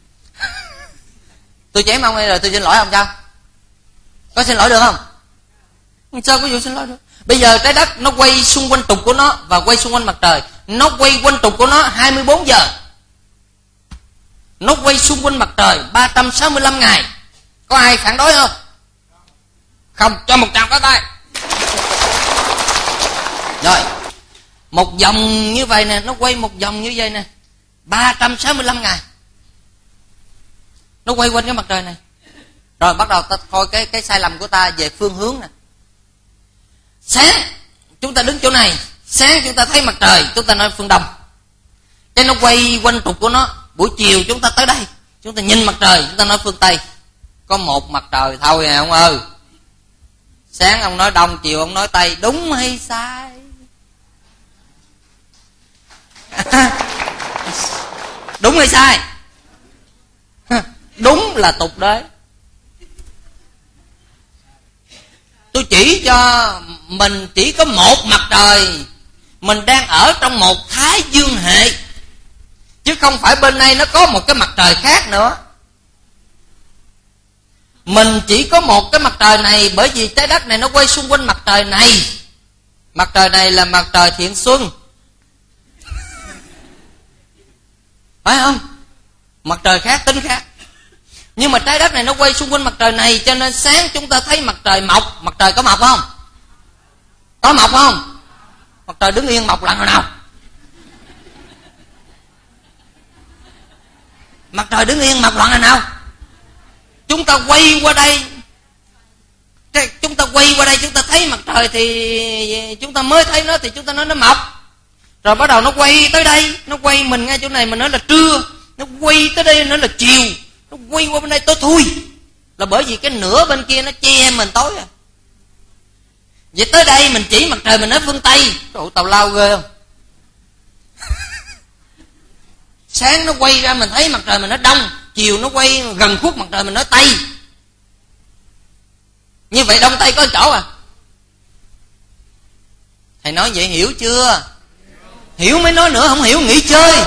Tôi chém ông hay rồi tôi xin lỗi ông sao? Có xin lỗi được không? Sao có vụ xin lỗi được? Bây giờ trái đất nó quay xung quanh trục của nó và quay xung quanh mặt trời. Nó quay quanh trục của nó hai mươi bốn giờ, nó quay xung quanh mặt trời ba trăm sáu mươi lăm ngày. Có ai phản đối không? Không, cho một tràng pháo tay. Rồi, một vòng như vậy nè, nó quay một vòng như vậy nè, ba trăm sáu mươi lăm ngày nó quay quanh cái mặt trời này. Rồi bắt đầu ta coi cái cái sai lầm của ta về phương hướng nè. Sáng chúng ta đứng chỗ này, sáng chúng ta thấy mặt trời, chúng ta nói phương đông, cái nó quay quanh trục của nó. Buổi chiều chúng ta tới đây, chúng ta nhìn mặt trời, chúng ta nói phương tây. Có một mặt trời thôi à ông ơi. Sáng ông nói đông, chiều ông nói tây, đúng hay sai? Đúng hay sai? Đúng là tục đới. Tôi chỉ cho mình chỉ có một mặt trời, mình đang ở trong một thái dương hệ, chứ không phải bên này nó có một cái mặt trời khác nữa. Mình chỉ có một cái mặt trời này, bởi vì trái đất này nó quay xung quanh mặt trời này. Mặt trời này là mặt trời thiện xuân, phải không? Mặt trời khác, tính khác. Nhưng mà trái đất này nó quay xung quanh mặt trời này, cho nên sáng chúng ta thấy mặt trời mọc. Mặt trời có mọc không? Có mọc không? Mặt trời đứng yên mọc lần nào nào? Mặt trời đứng yên mọc lần nào? Chúng ta quay qua đây, chúng ta quay qua đây chúng ta thấy mặt trời thì chúng ta mới thấy nó, thì chúng ta nói nó mọc. Rồi bắt đầu nó quay tới đây, nó quay mình ngay chỗ này mình nói là trưa, nó quay tới đây nói là chiều, nó quay qua bên đây tối thui, là bởi vì cái nửa bên kia nó che mình tối à. Vậy tới đây mình chỉ mặt trời mình nói phương Tây, trời ơi, tào lao ghê không? Sáng nó quay ra mình thấy mặt trời mình nói đông, chiều nó quay gần khuất mặt trời mình nói Tây. Như vậy đông Tây có chỗ à? Thầy nói vậy hiểu chưa? Hiểu mới nói nữa, không hiểu nghỉ chơi.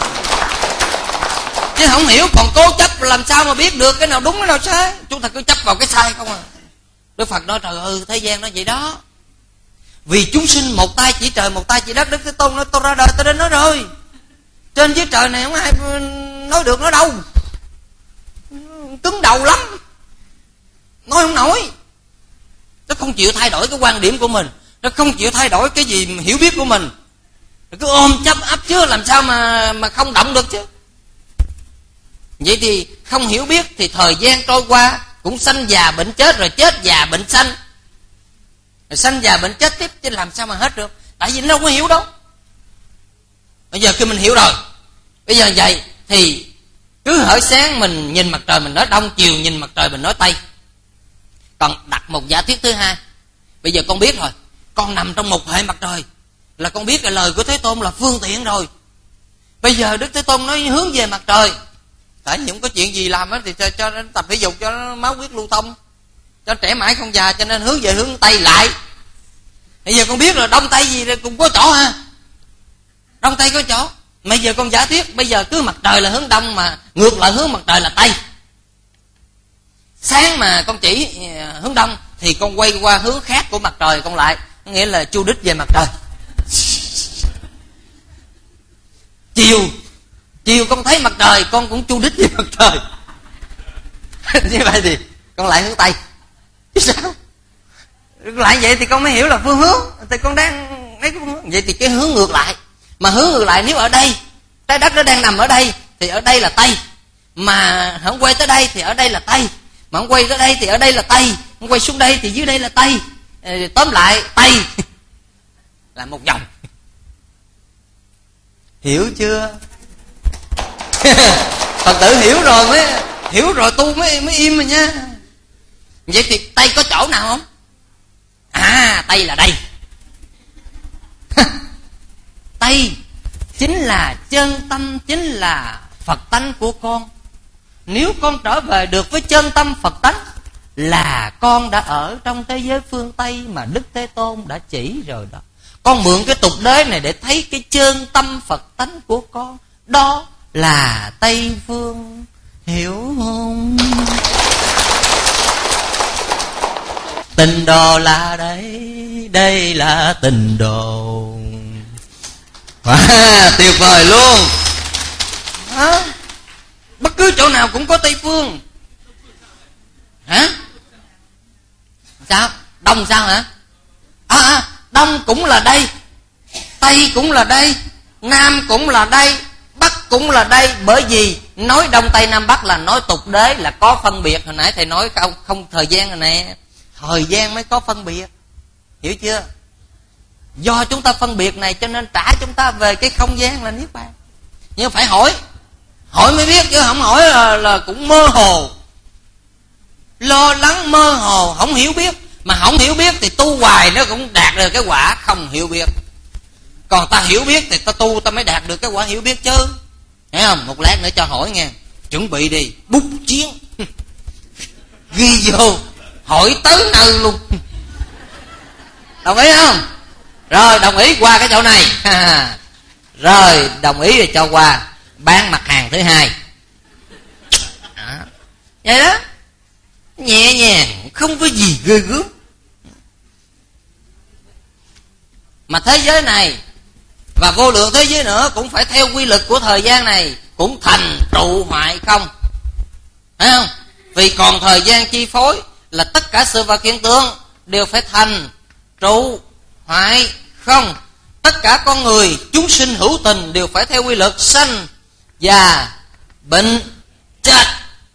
Chứ không hiểu còn cố chấp làm sao mà biết được cái nào đúng cái nào sai. Chúng ta cứ chấp vào cái sai không à. Đức Phật nói trời ơi, thế gian nó vậy đó. Vì chúng sinh một tay chỉ trời, một tay chỉ đất. Đức Thế Tôn nói tôi ra đời tôi đến nói rồi, trên dưới trời này không ai nói được nó đâu, cứng đầu lắm, nói không nổi. Nó không chịu thay đổi cái quan điểm của mình, nó không chịu thay đổi cái gì hiểu biết của mình, nó cứ ôm chấp áp chứ làm sao mà mà không động được chứ. Vậy thì không hiểu biết thì thời gian trôi qua cũng sanh già bệnh chết, rồi chết già bệnh sanh, rồi sanh già bệnh chết tiếp, chứ làm sao mà hết được. Tại vì nó đâu có hiểu đâu. Bây giờ khi mình hiểu rồi, bây giờ vậy thì cứ hỡi sáng mình nhìn mặt trời mình nói đông, chiều nhìn mặt trời mình nói tây. Còn đặt một giả thuyết thứ hai. Bây giờ con biết rồi, con nằm trong một hệ mặt trời, là con biết cái lời của Thế Tôn là phương tiện rồi. Bây giờ Đức Thế Tôn nói hướng về mặt trời, tại vì không có chuyện gì làm á, thì cho, cho nó tập thể dục cho nó máu huyết lưu thông, cho trẻ mãi không già, cho nên hướng về hướng tây lại. Bây giờ con biết rồi, đông tây gì cũng có chỗ ha, đông tây có chỗ. Bây giờ con giả thuyết, bây giờ cứ mặt trời là hướng đông mà ngược lại hướng mặt trời là tây. Sáng mà con chỉ hướng đông thì con quay qua hướng khác của mặt trời con lại, nghĩa là chu đích về mặt trời. Chiều chiều con thấy mặt trời con cũng chu đích về mặt trời. Như vậy thì con lại hướng tây chứ sao. lại vậy thì con mới hiểu là phương hướng. Thì con đang mấy cái phương hướng. Vậy thì cái hướng ngược lại. Mà hướng ngược lại, nếu ở đây trái đất nó đang nằm ở đây thì ở đây là Tây. Mà không quay tới đây thì ở đây là Tây. Mà không quay tới đây thì ở đây là Tây. Không quay xuống đây thì dưới đây là Tây. Tóm lại Tây là một vòng. Hiểu chưa? Phật tử hiểu rồi mới hiểu rồi tu mới mới im rồi nha. Vậy thì Tây có chỗ nào không? À, Tây là đây. Tây chính là chân tâm, chính là Phật tánh của con. Nếu con trở về được với chân tâm Phật tánh là con đã ở trong thế giới phương Tây mà Đức Thế Tôn đã chỉ rồi đó. Con mượn cái tục đế này để thấy cái chân tâm Phật tánh của con. Đó là Tây Phương. Hiểu không? Tình đồ là đây, đây là tình đồ. Wow, tuyệt vời luôn. Hả? Bất cứ chỗ nào cũng có Tây Phương. Hả? Sao? Đông sao hả? À, à, Đông cũng là đây, Tây cũng là đây, Nam cũng là đây, Bắc cũng là đây. Bởi vì nói Đông Tây Nam Bắc là nói tục đế, là có phân biệt. Hồi nãy thầy nói không, không thời gian rồi nè. Thời gian mới có phân biệt. Hiểu chưa? Do chúng ta phân biệt này cho nên trả chúng ta về cái không gian là Niết Bàn. Nhưng phải hỏi, hỏi mới biết, chứ không hỏi là, là cũng mơ hồ, lo lắng mơ hồ, không hiểu biết. Mà không hiểu biết thì tu hoài nó cũng đạt được cái quả không hiểu biết. Còn ta hiểu biết thì ta tu ta mới đạt được cái quả hiểu biết chứ. Thấy không? Một lát nữa cho hỏi nghe. Chuẩn bị đi, bút chiến ghi vô, hỏi tới nơi luôn. Đồng ý không? Rồi, đồng ý qua cái chỗ này. Rồi, đồng ý rồi cho qua bán mặt hàng thứ hai. Đó. Vậy đó, nhẹ nhàng, không có gì ghê gớm. Mà thế giới này và vô lượng thế giới nữa cũng phải theo quy luật của thời gian này, cũng thành trụ hoại không. Thấy không? Vì còn thời gian chi phối là tất cả sự vật hiện tượng đều phải thành trụ hoại không. Tất cả con người, chúng sinh hữu tình đều phải theo quy luật sanh, già, bệnh, chết.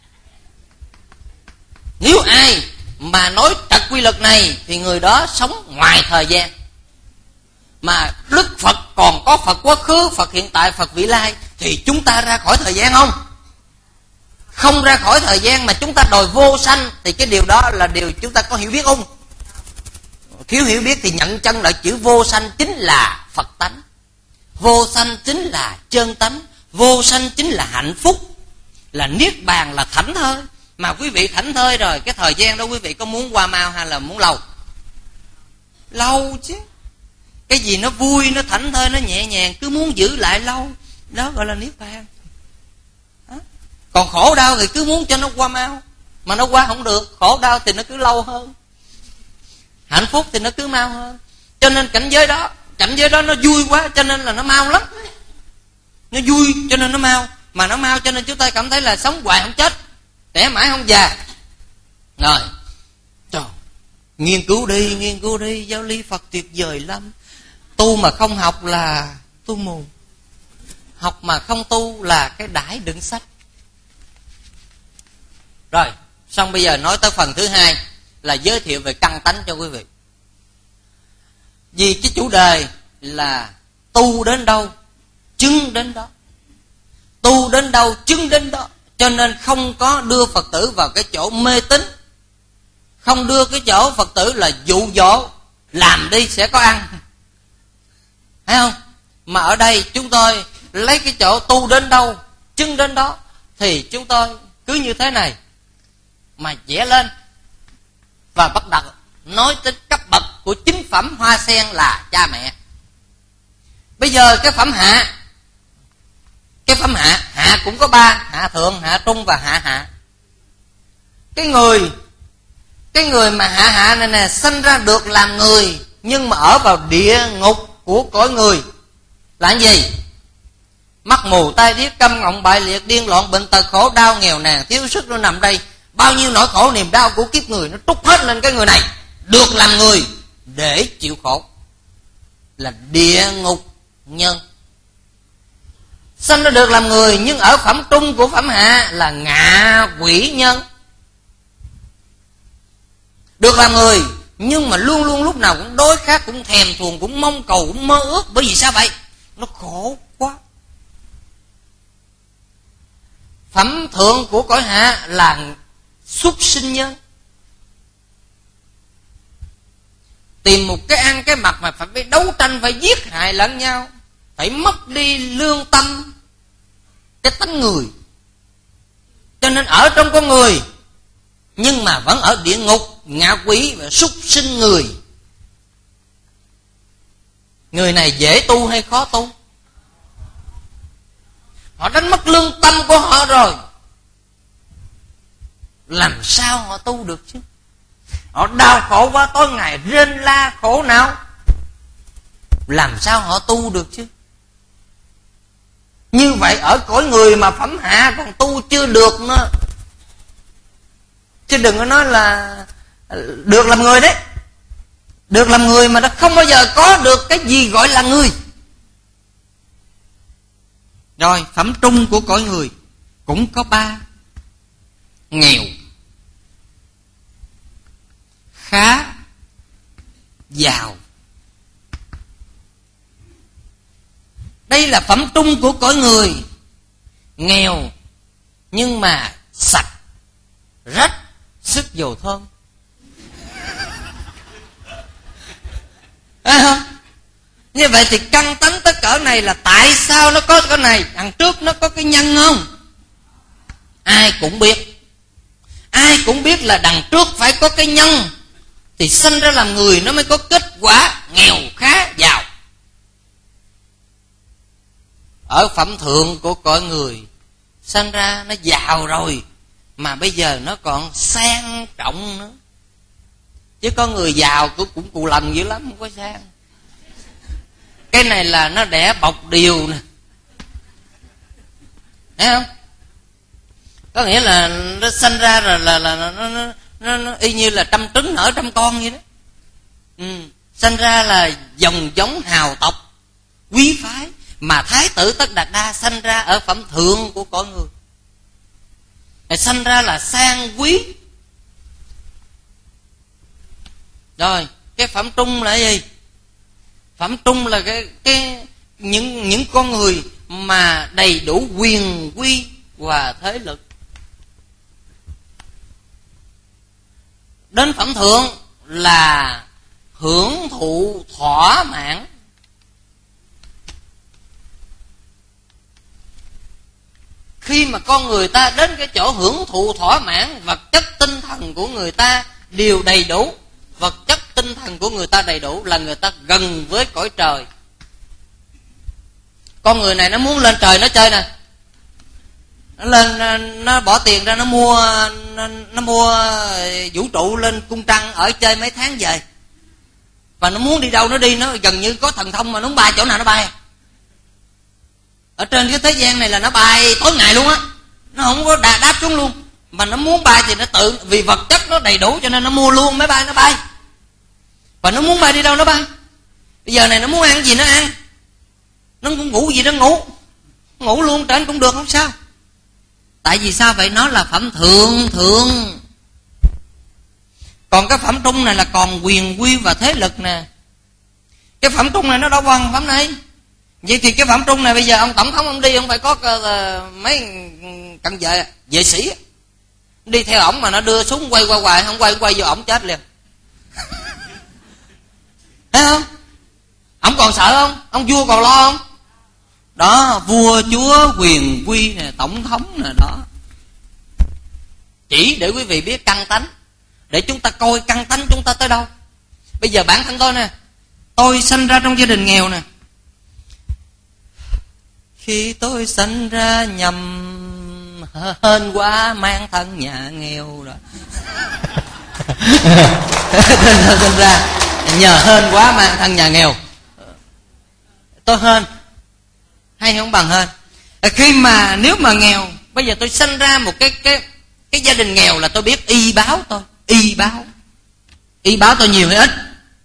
Nếu ai mà nói trật quy luật này thì người đó sống ngoài thời gian. Mà Đức Phật còn có Phật quá khứ, Phật hiện tại, Phật vị lai, thì chúng ta ra khỏi thời gian không? Không ra khỏi thời gian mà chúng ta đòi vô sanh, thì cái điều đó là điều chúng ta có hiểu biết không? Thiếu hiểu biết thì nhận chân lại chữ vô sanh chính là Phật tánh, vô sanh chính là chân tánh, vô sanh chính là hạnh phúc, là Niết Bàn, là thảnh thơi. Mà quý vị thảnh thơi rồi, cái thời gian đó quý vị có muốn qua mau hay là muốn lâu? Lâu chứ. Cái gì nó vui, nó thảnh thơi, nó nhẹ nhàng, cứ muốn giữ lại lâu, đó gọi là Niết Bàn. Đó. Còn khổ đau thì cứ muốn cho nó qua mau, mà nó qua không được. Khổ đau thì nó cứ lâu hơn, hạnh phúc thì nó cứ mau hơn. Cho nên cảnh giới đó, cảnh giới đó nó vui quá cho nên là nó mau lắm. Nó vui cho nên nó mau. Mà nó mau cho nên chúng ta cảm thấy là sống hoài không chết, trẻ mãi không già. Rồi, trời, nghiên cứu đi, nghiên cứu đi. Giáo lý Phật tuyệt vời lắm. Tu mà không học là tu mù, học mà không tu là cái đãi đựng sách. Rồi, xong bây giờ nói tới phần thứ hai là giới thiệu về căn tánh cho quý vị. Vì cái chủ đề là tu đến đâu chứng đến đó, tu đến đâu chứng đến đó, cho nên không có đưa Phật tử vào cái chỗ mê tín, không đưa cái chỗ Phật tử là dụ dỗ làm đi sẽ có ăn, thấy không? Mà ở đây chúng tôi lấy cái chỗ tu đến đâu chứng đến đó, thì chúng tôi cứ như thế này mà vẽ lên và bắt đầu nói tới cấp bậc của chính phẩm hoa sen là cha mẹ. Bây giờ cái phẩm hạ, cái phẩm hạ, hạ cũng có ba: hạ thượng, hạ trung và hạ hạ. Cái người Cái người mà hạ hạ này nè, sinh ra được làm người nhưng mà ở vào địa ngục của cõi người là cái gì? Mắt mù, tai điếc, câm ngọng, bại liệt, điên loạn, bệnh tật, khổ đau, nghèo nàn, thiếu sức, nó nằm đây. Bao nhiêu nỗi khổ niềm đau của kiếp người nó trút hết lên cái người này, được làm người để chịu khổ, là địa ngục nhân. Sanh ra được làm người, nhưng ở phẩm trung của phẩm hạ là ngạ quỷ nhân. Được làm người nhưng mà luôn luôn lúc nào cũng đối khát, cũng thèm thuồng, cũng mong cầu, cũng mơ ước. Bởi vì sao vậy? Nó khổ quá. Phẩm thượng của cõi hạ là súc sinh nhân. Tìm một cái ăn cái mặc mà phải phải đấu tranh, phải giết hại lẫn nhau, phải mất đi lương tâm, cái tánh người. Cho nên ở trong con người nhưng mà vẫn ở địa ngục, ngạ quỷ và súc sinh người. Người này dễ tu hay khó tu? Họ đánh mất lương tâm của họ rồi, làm sao họ tu được chứ? Họ đau khổ quá, tối ngày rên la khổ não, làm sao họ tu được chứ? Như vậy ở cõi người mà phẩm hạ còn tu chưa được nữa. Chứ đừng có nói là được làm người đấy. Được làm người mà nó không bao giờ có được cái gì gọi là người. Rồi phẩm trung của cõi người cũng có ba: nghèo, khá, giàu. Đây là phẩm trung của cõi người. Nghèo nhưng mà sạch, rách, sức dầu thơm. Thấy không? Như vậy thì căn tánh tất cả này là tại sao nó có cái này? Đằng trước nó có cái nhân không? Ai cũng biết. Ai cũng biết là đằng trước phải có cái nhân thì sanh ra làm người nó mới có kết quả nghèo, khá, giàu. Ở phẩm thượng của cõi người sanh ra nó giàu rồi mà bây giờ nó còn sang trọng nữa. Chứ có người giàu cũng cũng cù lầm dữ lắm, không có sang. Cái này là nó đẻ bọc điều nè, thấy không? Có nghĩa là nó sanh ra rồi là, là, là nó, nó, nó, nó y như là trăm trứng nở trăm con vậy đó. Ừ. Sanh ra là dòng giống hào tộc quý phái. Mà Thái tử Tất Đạt Đa sanh ra ở phẩm thượng của cõi người, sanh ra là sang quý. Rồi cái phẩm trung là gì? Phẩm trung là cái, cái những những con người mà đầy đủ quyền quy và thế lực. Đến phẩm thượng là hưởng thụ thỏa mãn. Khi mà con người ta đến cái chỗ hưởng thụ thỏa mãn, vật chất tinh thần của người ta đều đầy đủ, vật chất tinh thần của người ta đầy đủ là người ta gần với cõi trời. Con người này nó muốn lên trời nó chơi nè, nó lên, nó bỏ tiền ra, nó mua nó, nó mua vũ trụ lên cung trăng ở chơi mấy tháng về. Và nó muốn đi đâu nó đi, nó gần như có thần thông mà nó muốn bay chỗ nào nó bay. Ở trên cái thế gian này là nó bay tối ngày luôn á, nó không có đà đáp xuống luôn. Mà nó muốn bay thì nó tự, vì vật chất nó đầy đủ cho nên nó mua luôn máy bay nó bay. Và nó muốn bay đi đâu nó bay. Bây giờ này nó muốn ăn gì nó ăn, nó cũng ngủ gì nó ngủ, ngủ luôn trên cũng được không sao. Tại vì sao vậy? Nó là phẩm thượng thượng. Còn cái phẩm trung này là còn quyền quy và thế lực nè. Cái phẩm trung này nó đâu bằng phẩm này. Vậy thì cái phẩm trung này bây giờ ông tổng thống ông đi, ông phải có uh, mấy cận vệ vệ sĩ đi theo ổng, mà nó đưa súng quay qua hoài, không quay quay vô ổng chết liền. Thấy không? Ổng còn sợ không? Ông vua còn lo không? Đó, vua chúa quyền quy nè, tổng thống nè, đó. Chỉ để quý vị biết căn tánh, để chúng ta coi căn tánh chúng ta tới đâu. Bây giờ bản thân tôi nè, tôi sinh ra trong gia đình nghèo nè. Khi tôi sinh ra nhầm hên quá mang thân nhà nghèo rồi. Sinh ra nhờ hên quá mang thân nhà nghèo. Tôi hên hay không bằng hên? Khi mà nếu mà nghèo, bây giờ tôi sinh ra một cái cái cái gia đình nghèo là tôi biết y báo tôi, y báo. Y báo tôi nhiều hay ít?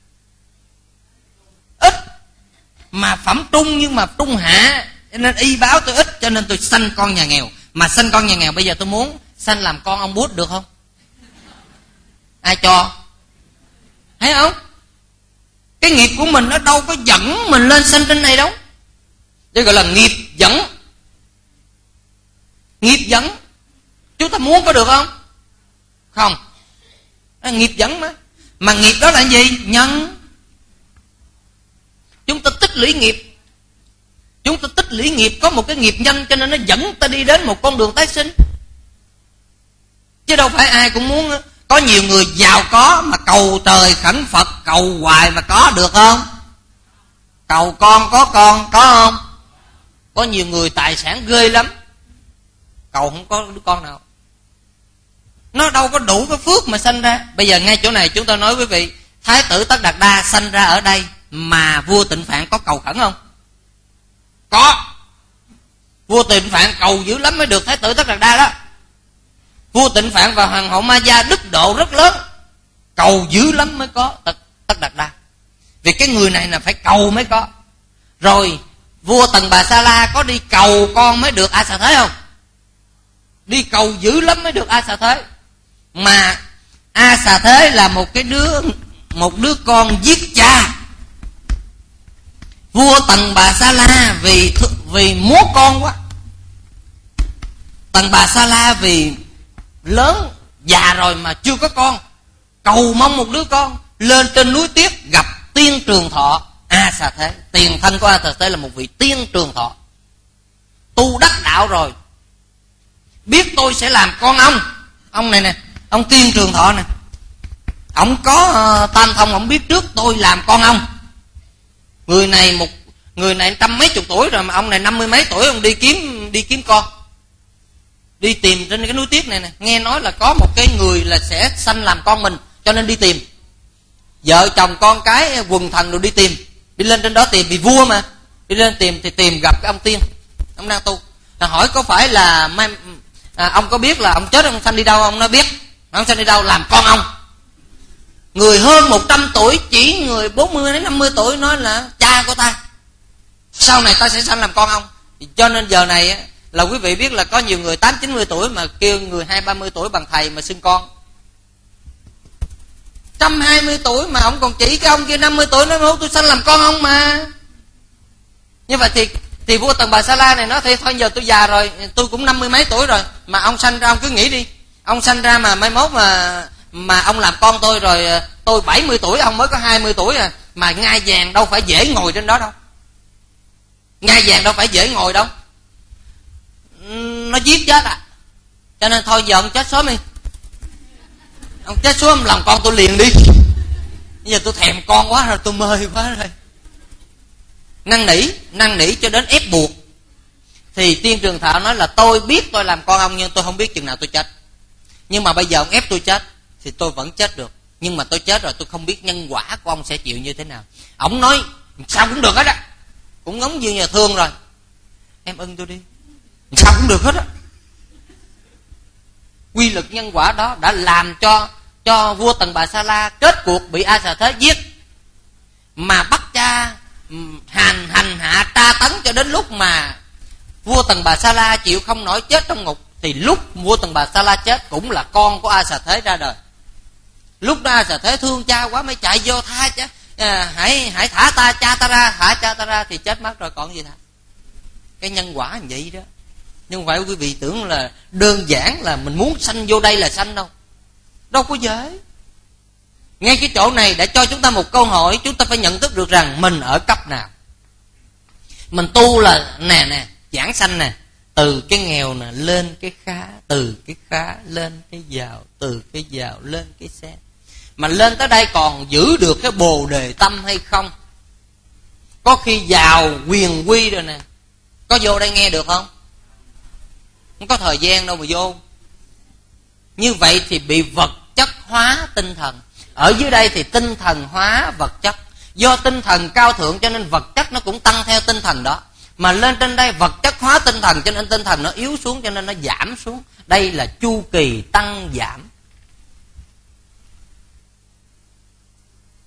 Ít. Mà phẩm trung nhưng mà trung hạ, cho nên y báo tôi ít, cho nên tôi sanh con nhà nghèo. Mà sanh con nhà nghèo bây giờ tôi muốn sanh làm con ông Bút được không? Ai cho? Thấy không? Cái nghiệp của mình nó đâu có dẫn mình lên sanh trên này đâu. Đây gọi là nghiệp dẫn. Nghiệp dẫn. Chúng ta muốn có được không? Không. Đó, nghiệp dẫn mà. Mà nghiệp đó là gì? Nhân. Chúng ta tích lũy nghiệp. Chúng ta tích lũy nghiệp có một cái nghiệp nhân, cho nên nó dẫn ta đi đến một con đường tái sinh. Chứ đâu phải ai cũng muốn. Có nhiều người giàu có mà cầu trời khẩn Phật, cầu hoài mà có được không? Cầu con có con, có không? Có nhiều người tài sản ghê lắm, cầu không có đứa con nào. Nó đâu có đủ cái phước mà sanh ra. Bây giờ ngay chỗ này chúng tôi nói quý vị, Thái tử Tất Đạt Đa sanh ra ở đây, mà vua Tịnh Phạn có cầu khẩn không? Có. Vua Tịnh Phạn cầu dữ lắm mới được Thái tử Tất Đạt Đa đó. Vua Tịnh Phạn và hoàng hậu Ma Gia đức độ rất lớn, cầu dữ lắm mới có Tất, Tất Đạt Đa. Vì cái người này là phải cầu mới có. Rồi vua Tần Bà Sa La có đi cầu con mới được A Xà Thế không? Đi cầu dữ lắm mới được A Xà Thế. Mà A Xà Thế là một cái đứa một đứa con giết cha. Vua Tần Bà Sa La vì vì múa con quá. Tần Bà Sa La vì lớn già rồi mà chưa có con, cầu mong một đứa con. Lên trên núi Tiết gặp Tiên Trường Thọ A Xà Thế. Tiền thân của A Xà Thế là một vị Tiên Trường Thọ, tu đắc đạo rồi, biết tôi sẽ làm con ông. Ông này nè, ông Tiên Trường Thọ nè, ông có uh, tam thông, ông biết trước tôi làm con ông. Người này một người này trăm mấy chục tuổi rồi, mà ông này năm mươi mấy tuổi, ông đi kiếm đi kiếm con, đi tìm trên cái núi Tiết này nè. Nghe nói là có một cái người là sẽ sanh làm con mình, cho nên đi tìm. Vợ chồng con cái quần thần rồi đi tìm, đi lên trên đó tìm, vì vua mà, đi lên tìm thì tìm gặp cái ông Tiên, ông đang tu. À, hỏi có phải là mai, à, ông có biết là ông chết ông sanh đi đâu? Ông nói biết. Ông sanh đi đâu? Làm con ông. Người hơn một trăm tuổi, chỉ người bốn mươi đến năm mươi tuổi nói là cha của ta, sau này ta sẽ sanh làm con ông. Cho nên giờ này là quý vị biết là có nhiều người tám chín mươi tuổi mà kêu người hai ba mươi tuổi bằng thầy mà xưng con. Trăm hai mươi tuổi mà ông còn chỉ cái ông kia năm mươi tuổi nói hô tôi sanh làm con ông mà. Như vậy thì thì vua Tần Bà Sa La này nói thì thôi giờ tôi già rồi, tôi cũng năm mươi mấy tuổi rồi, mà ông sanh ra ông cứ nghĩ đi, ông sanh ra mà mai mốt mà mà ông làm con tôi rồi, tôi bảy mươi tuổi ông mới có hai mươi tuổi à, mà ngai vàng đâu phải dễ ngồi trên đó đâu. Ngai vàng đâu phải dễ ngồi đâu, nó giết chết à. Cho nên thôi giờ ông chết sớm đi, ông chết sớm làm con tôi liền đi. Bây giờ tôi thèm con quá rồi, tôi mê quá rồi. Năn nỉ, năn nỉ cho đến ép buộc. Thì Tiên Trường Thọ nói là tôi biết tôi làm con ông, nhưng tôi không biết chừng nào tôi chết. Nhưng mà bây giờ ông ép tôi chết thì tôi vẫn chết được. Nhưng mà tôi chết rồi tôi không biết nhân quả của ông sẽ chịu như thế nào. Ông nói sao cũng được hết á, cũng ngóng như nhà thương rồi, em ưng tôi đi, sao cũng được hết á. Quy lực nhân quả đó đã làm cho cho vua Tần Bà Sa La kết cuộc bị A Xà Thế giết, mà bắt cha hành hành hạ tra tấn cho đến lúc mà vua Tần Bà Sa La chịu không nổi chết trong ngục. Thì lúc vua Tần Bà Sa La chết cũng là con của A Xà Thế ra đời. Lúc đó A Xà Thế thương cha quá mới chạy vô tha cha, à, hãy hãy thả ta cha ta ra, thả cha ta ra, thì chết mất rồi còn gì thả. Cái nhân quả như vậy đó. Nhưng không phải quý vị tưởng là đơn giản là mình muốn sanh vô đây là sanh đâu, đâu có dễ. Ngay cái chỗ này đã cho chúng ta một câu hỏi, chúng ta phải nhận thức được rằng mình ở cấp nào. Mình tu là nè nè giảng sanh nè, từ cái nghèo nè lên cái khá, từ cái khá lên cái giàu, từ cái giàu lên cái xe. Mà lên tới đây còn giữ được cái bồ đề tâm hay không? Có khi giàu quyền quy rồi nè, có vô đây nghe được không? Không có thời gian đâu mà vô. Như vậy thì bị vật chất hóa tinh thần. Ở dưới đây thì tinh thần hóa vật chất. Do tinh thần cao thượng cho nên vật chất nó cũng tăng theo tinh thần đó. Mà lên trên đây vật chất hóa tinh thần cho nên tinh thần nó yếu xuống, cho nên nó giảm xuống. Đây là chu kỳ tăng giảm.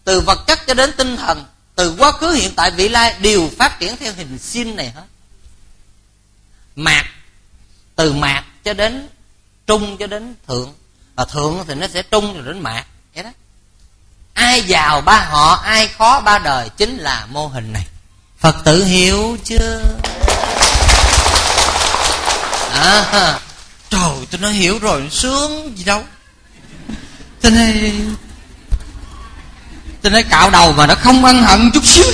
từ vật chất cho đến tinh thần, từ quá khứ hiện tại vị lai đều phát triển theo hình sin này hết. Mạt, từ mạt cho đến trung cho đến thượng, và thượng thì nó sẽ trung rồi đến mạt vậy đó. Ai giàu ba họ, ai khó ba đời, chính là mô hình này. Phật tử hiểu chưa? À, trời, tôi nói hiểu rồi, sướng gì đâu. Tôi nói, tôi nói cạo đầu mà nó không ân hận chút xíu.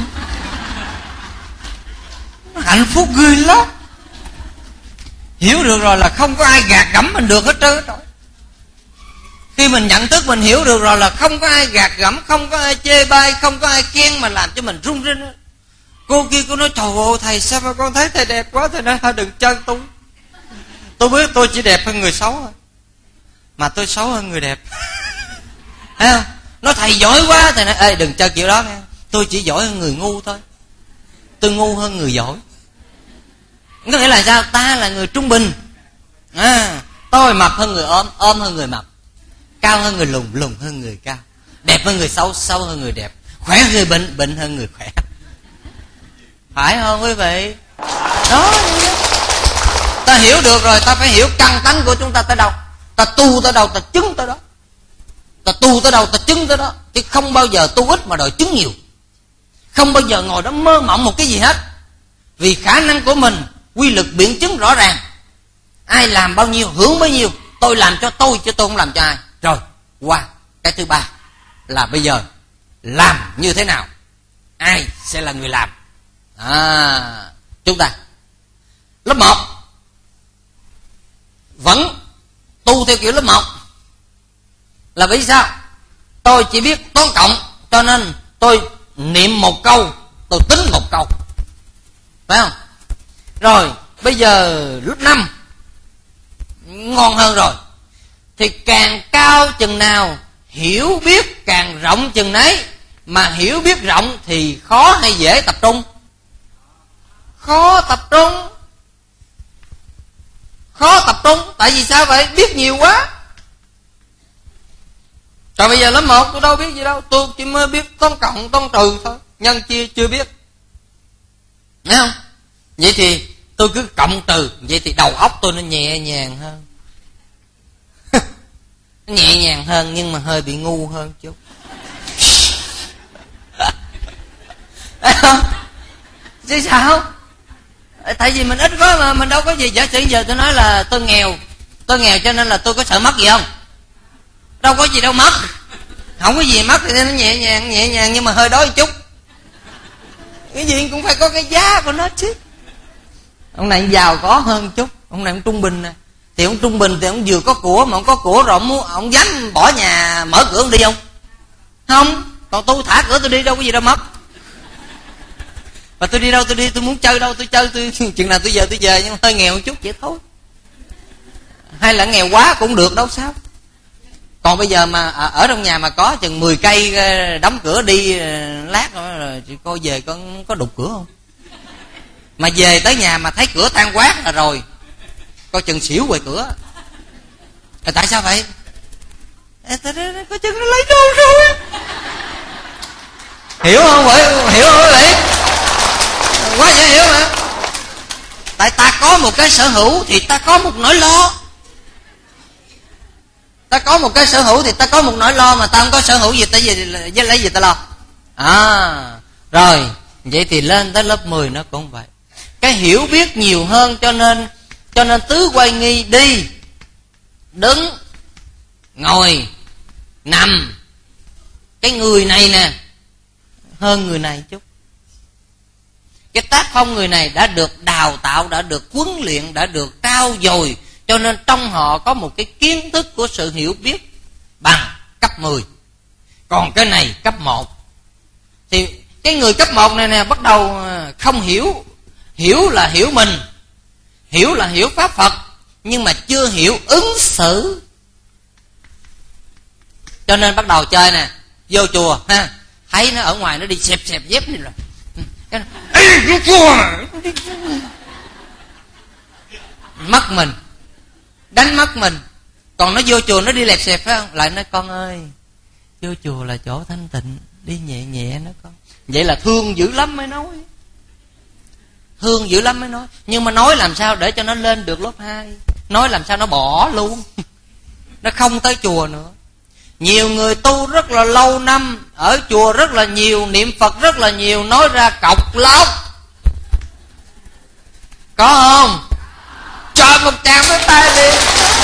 Hạnh phúc ghê lắm. Hiểu được rồi là không có ai gạt gẫm mình được hết trơn rồi. Khi mình nhận thức mình hiểu được rồi là không có ai gạt gẫm, không có ai chê bai, không có ai khen mà làm cho mình run rinh. Cô kia cô nói trời ơi thầy, sao mà con thấy thầy đẹp quá. Thầy nói thôi đừng chân tôi. Tôi biết tôi chỉ đẹp hơn người xấu thôi, mà tôi xấu hơn người đẹp. Thấy không? Nói thầy giỏi quá. Thầy nói ê đừng chơi kiểu đó nghe. Tôi chỉ giỏi hơn người ngu thôi. Tôi ngu hơn người giỏi. Có nghĩa là sao? Ta là người trung bình. À, tôi mập hơn người ốm, ốm hơn người mập, cao hơn người lùn, lùn hơn người cao, đẹp hơn người xấu, xấu hơn người đẹp, khỏe hơn người bệnh, bệnh hơn người khỏe. Phải không quý vị? Đó. Ta hiểu được rồi, ta phải hiểu căn tánh của chúng ta tới đâu. Ta tu tới đâu, ta chứng tới đó. Ta tu tới đâu, ta chứng tới đó. Chứ không bao giờ tu ít mà đòi chứng nhiều. Không bao giờ ngồi đó mơ mộng một cái gì hết. Vì khả năng của mình, quy lực biện chứng rõ ràng. Ai làm bao nhiêu, hưởng bấy nhiêu. Tôi làm cho tôi, chứ tôi không làm cho ai. Rồi, qua cái thứ ba là bây giờ làm như thế nào, ai sẽ là người làm. À, chúng ta lớp một vẫn tu theo kiểu lớp một. Là vì sao? Tôi chỉ biết toán cộng, cho nên tôi niệm một câu, tôi tính một câu, phải không? Rồi bây giờ lớp năm ngon hơn rồi. Thì càng cao chừng nào, hiểu biết càng rộng chừng nấy. Mà hiểu biết rộng thì khó hay dễ tập trung? Khó tập trung. Khó tập trung. Tại vì sao vậy? Biết nhiều quá. Rồi bây giờ lớp một tôi đâu biết gì đâu. Tôi chỉ mới biết toán cộng, toán trừ thôi. Nhân chia chưa biết. Thấy không? Vậy thì tôi cứ cộng trừ. Vậy thì đầu óc tôi nó nhẹ nhàng hơn. Nhẹ nhàng hơn nhưng mà hơi bị ngu hơn chút. Thấy không? Chứ sao? Tại vì mình ít quá mà mình đâu có gì. Giả sử giờ tôi nói là tôi nghèo, tôi nghèo cho nên là tôi có sợ mất gì không? Đâu có gì đâu mất. Không có gì mất thì nó nhẹ nhàng, nhẹ nhàng nhưng mà hơi đói một chút. Cái gì cũng phải có cái giá của nó chứ. Ông này giàu có hơn chút, ông này ông trung bình nè. Thì ông trung bình thì ông vừa có của, mà ông có của rồi ông, muốn, ông dám bỏ nhà mở cửa ông đi không? Không. Còn tôi thả cửa tôi đi đâu có gì đâu mất. Và tôi đi đâu tôi đi, tôi muốn chơi đâu tôi chơi, tôi chừng nào tôi về tôi về, nhưng mà hơi nghèo một chút vậy thôi. Hay là nghèo quá cũng được đâu sao. Còn bây giờ mà ở trong nhà mà có chừng mười cây đóng cửa đi lát rồi chị coi về có có đục cửa không? Mà về tới nhà mà thấy cửa tan quát là rồi, coi chừng xỉu ngoài cửa. Rồi tại sao vậy? Coi chừng nó lấy đồ rồi. Hiểu không vậy? Hiểu không vậy? Quá dễ hiểu mà. Tại ta có một cái sở hữu thì ta có một nỗi lo. Ta có một cái sở hữu thì ta có một nỗi lo, mà ta không có sở hữu gì ta gì lấy gì ta lo. À, rồi, vậy thì lên tới lớp mười nó cũng vậy. Cái hiểu biết nhiều hơn cho nên cho nên tứ quay nghi đi, đứng, ngồi, nằm. Cái người này nè hơn người này chút. Cái tác phong người này đã được đào tạo, đã được huấn luyện, đã được trau dồi, cho nên trong họ có một cái kiến thức của sự hiểu biết bằng cấp mười. Còn cái này cấp một. Thì cái người cấp một này nè bắt đầu không hiểu. Hiểu là hiểu mình, hiểu là hiểu pháp Phật, nhưng mà chưa hiểu ứng xử. Cho nên bắt đầu chơi nè, vô chùa ha, thấy nó ở ngoài nó đi xẹp xẹp dép này rồi, cái nó, ê, vô chùa mất mình, đánh mất mình. Còn nó vô chùa nó đi lẹp xẹp phải không? Lại nói con ơi, vô chùa là chỗ thanh tịnh, đi nhẹ nhẹ nó con. Vậy là thương dữ lắm mới nói, thương dữ lắm mới nói. Nhưng mà nói làm sao để cho nó lên được lớp hai, nói làm sao nó bỏ luôn, nó không tới chùa nữa. Nhiều người tu rất là lâu năm, ở chùa rất là nhiều, niệm Phật rất là nhiều, nói ra cọc lóc. Có không? Cho một tràng với tay đi.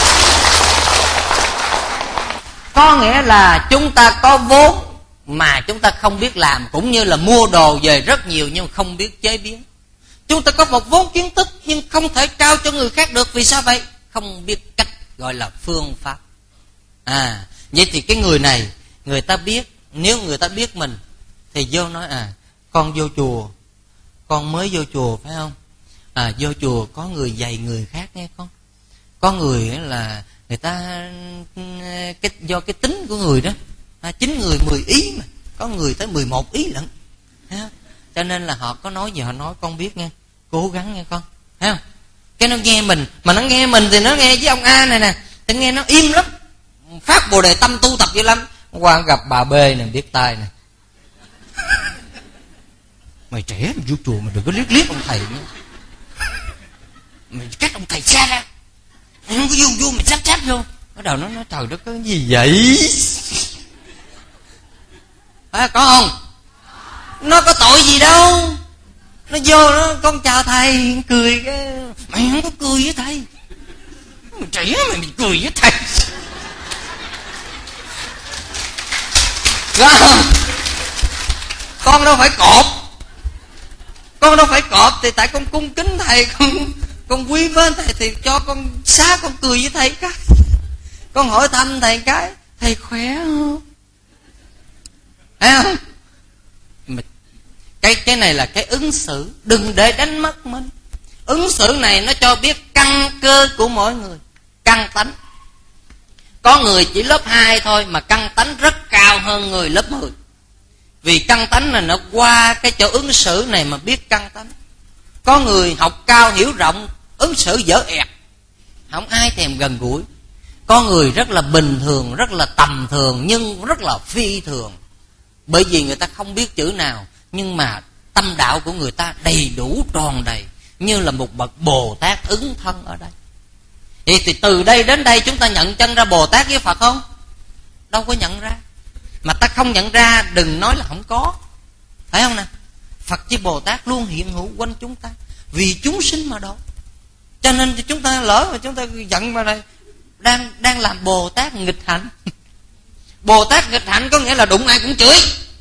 Có nghĩa là chúng ta có vốn mà chúng ta không biết làm, cũng như là mua đồ về rất nhiều nhưng không biết chế biến. Chúng ta có một vốn kiến thức nhưng không thể trao cho người khác được. Vì sao vậy? Không biết cách, gọi là phương pháp. À, vậy thì cái người này, người ta biết, nếu người ta biết mình thì vô nói à, con vô chùa, con mới vô chùa phải không? À, vô chùa có người dạy người khác nghe con. Có người là người ta cái, do cái tính của người đó, à, chín người mười ý mà, có người tới mười một ý lận. À, cho nên là họ có nói gì họ nói con biết nghe, cố gắng nghe con, thấy không? Cái nó nghe mình, mà nó nghe mình thì nó nghe với ông A này nè, thì nghe nó im lắm, phát bồ đề tâm tu tập dữ lắm. Qua gặp bà B này biết tai nè, mày trẻ mày vô chùa mày đừng có liếc liếc ông thầy nữa, mày cách ông thầy xa ra, mày không có vô vô mày sát sát vô. Bắt đầu nó nói trời đất cái gì vậy? À, có không? Nó có tội gì đâu. Nó vô nó con chào thầy, cười cái mày không có cười với thầy, mày trẻ mày, mày cười với thầy. Có không? Con đâu phải cọp, con đâu phải cọp, thì tại con cung kính thầy, con con quý với thầy thì cho con xá con cười với thầy cái, con hỏi thăm thầy cái, thầy khỏe không? Thấy không? Cái cái này là cái ứng xử, đừng để đánh mất mình. Ứng xử này nó cho biết căn cơ của mỗi người, căn tánh. Có người chỉ lớp hai thôi mà căn tánh rất cao hơn người lớp mười. Vì căn tánh này nó qua cái chỗ ứng xử này mà biết căn tánh. Có người học cao hiểu rộng, ứng xử dở ẹt, không ai thèm gần gũi. Có người rất là bình thường, rất là tầm thường nhưng rất là phi thường. Bởi vì người ta không biết chữ nào, nhưng mà tâm đạo của người ta đầy đủ tròn đầy, như là một bậc Bồ Tát ứng thân ở đây. Thì, thì từ đây đến đây chúng ta nhận chân ra Bồ Tát với Phật không? Đâu có nhận ra. Mà ta không nhận ra đừng nói là không có. Phải không nè? Phật với Bồ Tát luôn hiện hữu quanh chúng ta, vì chúng sinh mà độ. Cho nên chúng ta lỡ mà chúng ta giận vào đây, đang đang làm Bồ Tát nghịch hạnh. Bồ Tát nghịch hạnh có nghĩa là đụng ai cũng chửi.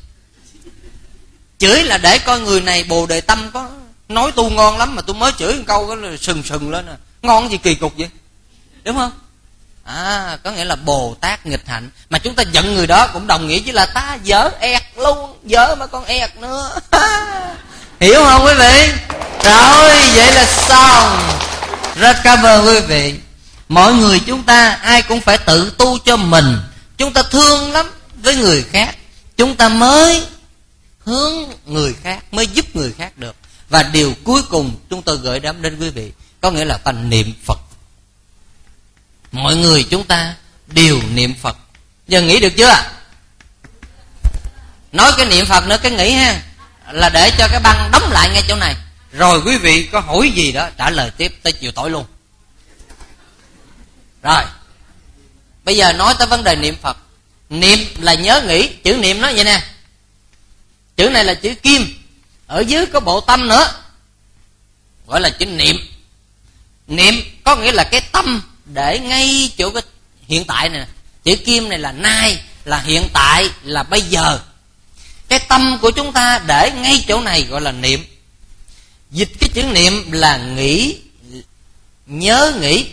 Chửi là để coi người này bồ đề tâm có nói tu ngon lắm, mà tôi mới chửi một câu cái sừng sừng lên à. Ngon gì kỳ cục vậy, đúng không? À, có nghĩa là Bồ Tát nghịch hạnh. Mà chúng ta giận người đó cũng đồng nghĩa với là ta dở ẹt luôn, dở mà con ẹt nữa. Hiểu không quý vị? Rồi, vậy là xong. Rất cảm ơn quý vị. Mọi người chúng ta ai cũng phải tự tu cho mình. Chúng ta thương lắm với người khác, chúng ta mới hướng người khác, mới giúp người khác được. Và điều cuối cùng chúng tôi gửi đến đến quý vị, có nghĩa là ta niệm Phật. Mọi người chúng ta đều niệm Phật. Giờ nghĩ được chưa? Nói cái niệm Phật nữa cái nghĩ ha, là để cho cái băng đóng lại ngay chỗ này. Rồi quý vị có hỏi gì đó trả lời tiếp tới chiều tối luôn. Rồi, bây giờ nói tới vấn đề niệm Phật. Niệm là nhớ nghĩ. Chữ niệm nó vậy nè, chữ này là chữ kim, ở dưới có bộ tâm nữa, gọi là chữ niệm. Niệm có nghĩa là cái tâm để ngay chỗ cái hiện tại này. Chữ kim này là nay, là hiện tại, là bây giờ. Cái tâm của chúng ta để ngay chỗ này gọi là niệm. Dịch cái chữ niệm là nghĩ, nhớ nghĩ.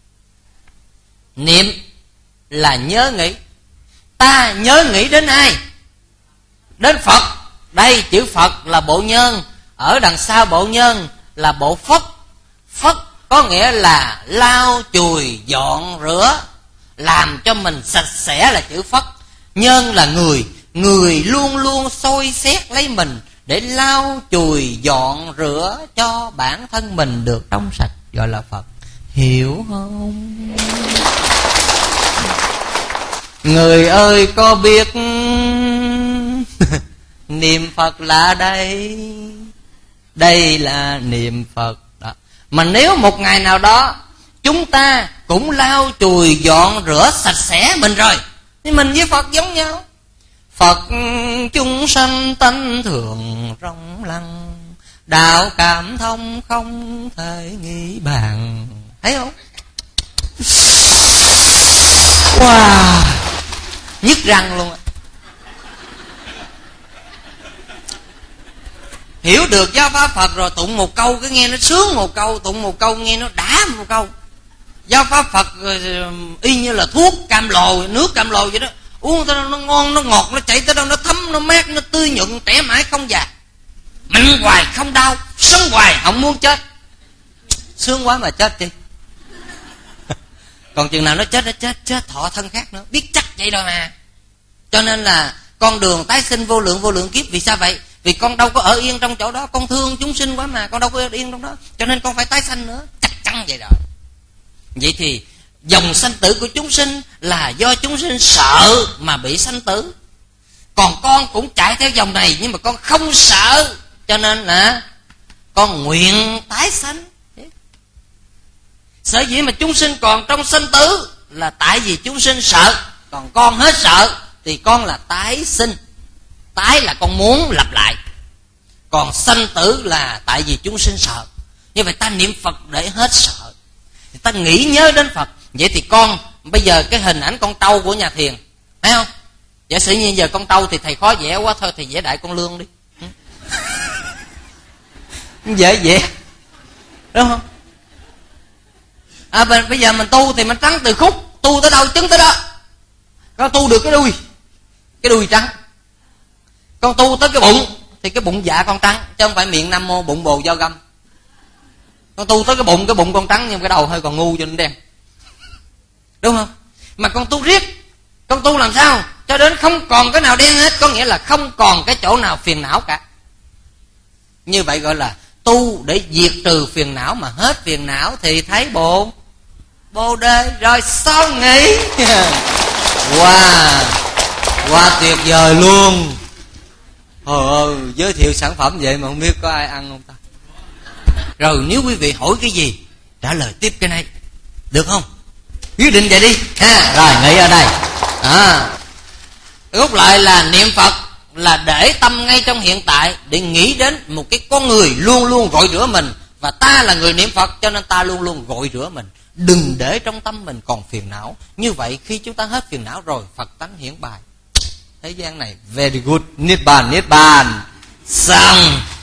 Niệm là nhớ nghĩ. Ta nhớ nghĩ đến ai? Đến Phật. Đây chữ Phật là bộ nhân, ở đằng sau bộ nhân là bộ phất. Phất có nghĩa là lau chùi dọn rửa, làm cho mình sạch sẽ là chữ phất. Nhân là người, người luôn luôn soi xét lấy mình để lau chùi dọn rửa cho bản thân mình được trong sạch, gọi là Phật. Hiểu không? Người ơi có biết niệm Phật là đây, đây là niệm Phật đó. Mà nếu một ngày nào đó chúng ta cũng lau chùi dọn rửa sạch sẽ mình rồi, thì mình với Phật giống nhau. Phật chúng sanh tánh thường rộng lặng, đạo cảm thông không thể nghĩ bàn. Thấy không? Wow, nhức răng luôn. Hiểu được giáo pháp Phật rồi, tụng một câu cái nghe nó sướng một câu, tụng một câu nghe nó đã một câu. Giáo pháp Phật y như là thuốc cam lồ, nước cam lồ vậy đó. Uống tới đâu nó ngon, nó ngọt, nó chảy tới đâu nó thấm, nó mát, nó tươi nhuận, trẻ mãi không già. Mạnh hoài không đau, sống hoài không muốn chết. Sướng quá mà chết chi. Còn chừng nào nó chết, nó chết, chết thọ thân khác nữa. Biết chắc vậy đâu mà. Cho nên là con đường tái sinh vô lượng vô lượng kiếp. Vì sao vậy? Vì con đâu có ở yên trong chỗ đó. Con thương chúng sinh quá mà, con đâu có ở yên trong đó. Cho nên con phải tái sanh nữa. Chắc chắn vậy rồi. Vậy thì dòng sanh tử của chúng sinh là do chúng sinh sợ mà bị sanh tử. Còn con cũng chạy theo dòng này, nhưng mà con không sợ, cho nên là con nguyện tái sanh. Sở dĩ mà chúng sinh còn trong sanh tử là tại vì chúng sinh sợ. Còn con hết sợ thì con là tái sinh. Tái là con muốn lặp lại, còn sanh tử là tại vì chúng sinh sợ. Như vậy ta niệm Phật để hết sợ, ta nghĩ nhớ đến Phật. Vậy thì con bây giờ cái hình ảnh con trâu của nhà thiền, thấy không? Giả sử như giờ con trâu thì thầy khó vẽ quá, thôi thầy vẽ đại con lương đi. Dễ vẽ, đúng không? À, bây giờ mình tu thì mình trắng từ khúc, tu tới đâu chứng tới đó. Con tu được cái đuôi, cái đuôi trắng. Con tu tới cái bụng thì cái bụng dạ con trắng, chứ không phải miệng Nam Mô Bụng Bồ Do Găm. Con tu tới cái bụng, cái bụng con trắng nhưng cái đầu hơi còn ngu cho nên đen, đúng không? Mà con tu riết, con tu làm sao cho đến không còn cái nào đen hết, có nghĩa là không còn cái chỗ nào phiền não cả. Như vậy gọi là tu để diệt trừ phiền não. Mà hết phiền não thì thấy bộ bồ đề rồi xong nghỉ. Wow, wow, tuyệt vời luôn. Ôi ơi, giới thiệu sản phẩm vậy mà không biết có ai ăn không ta. Rồi nếu quý vị hỏi cái gì, trả lời tiếp cái này, được không? Quyết định vậy đi ha. Rồi nghỉ ở đây. À, rút lại là niệm Phật là để tâm ngay trong hiện tại, để nghĩ đến một cái con người luôn luôn gội rửa mình. Và ta là người niệm Phật, cho nên ta luôn luôn gội rửa mình. Đừng để trong tâm mình còn phiền não. Như vậy khi chúng ta hết phiền não rồi, Phật tánh hiển bài. Thế gian này very good. Niết bàn, niết bàn. Xong.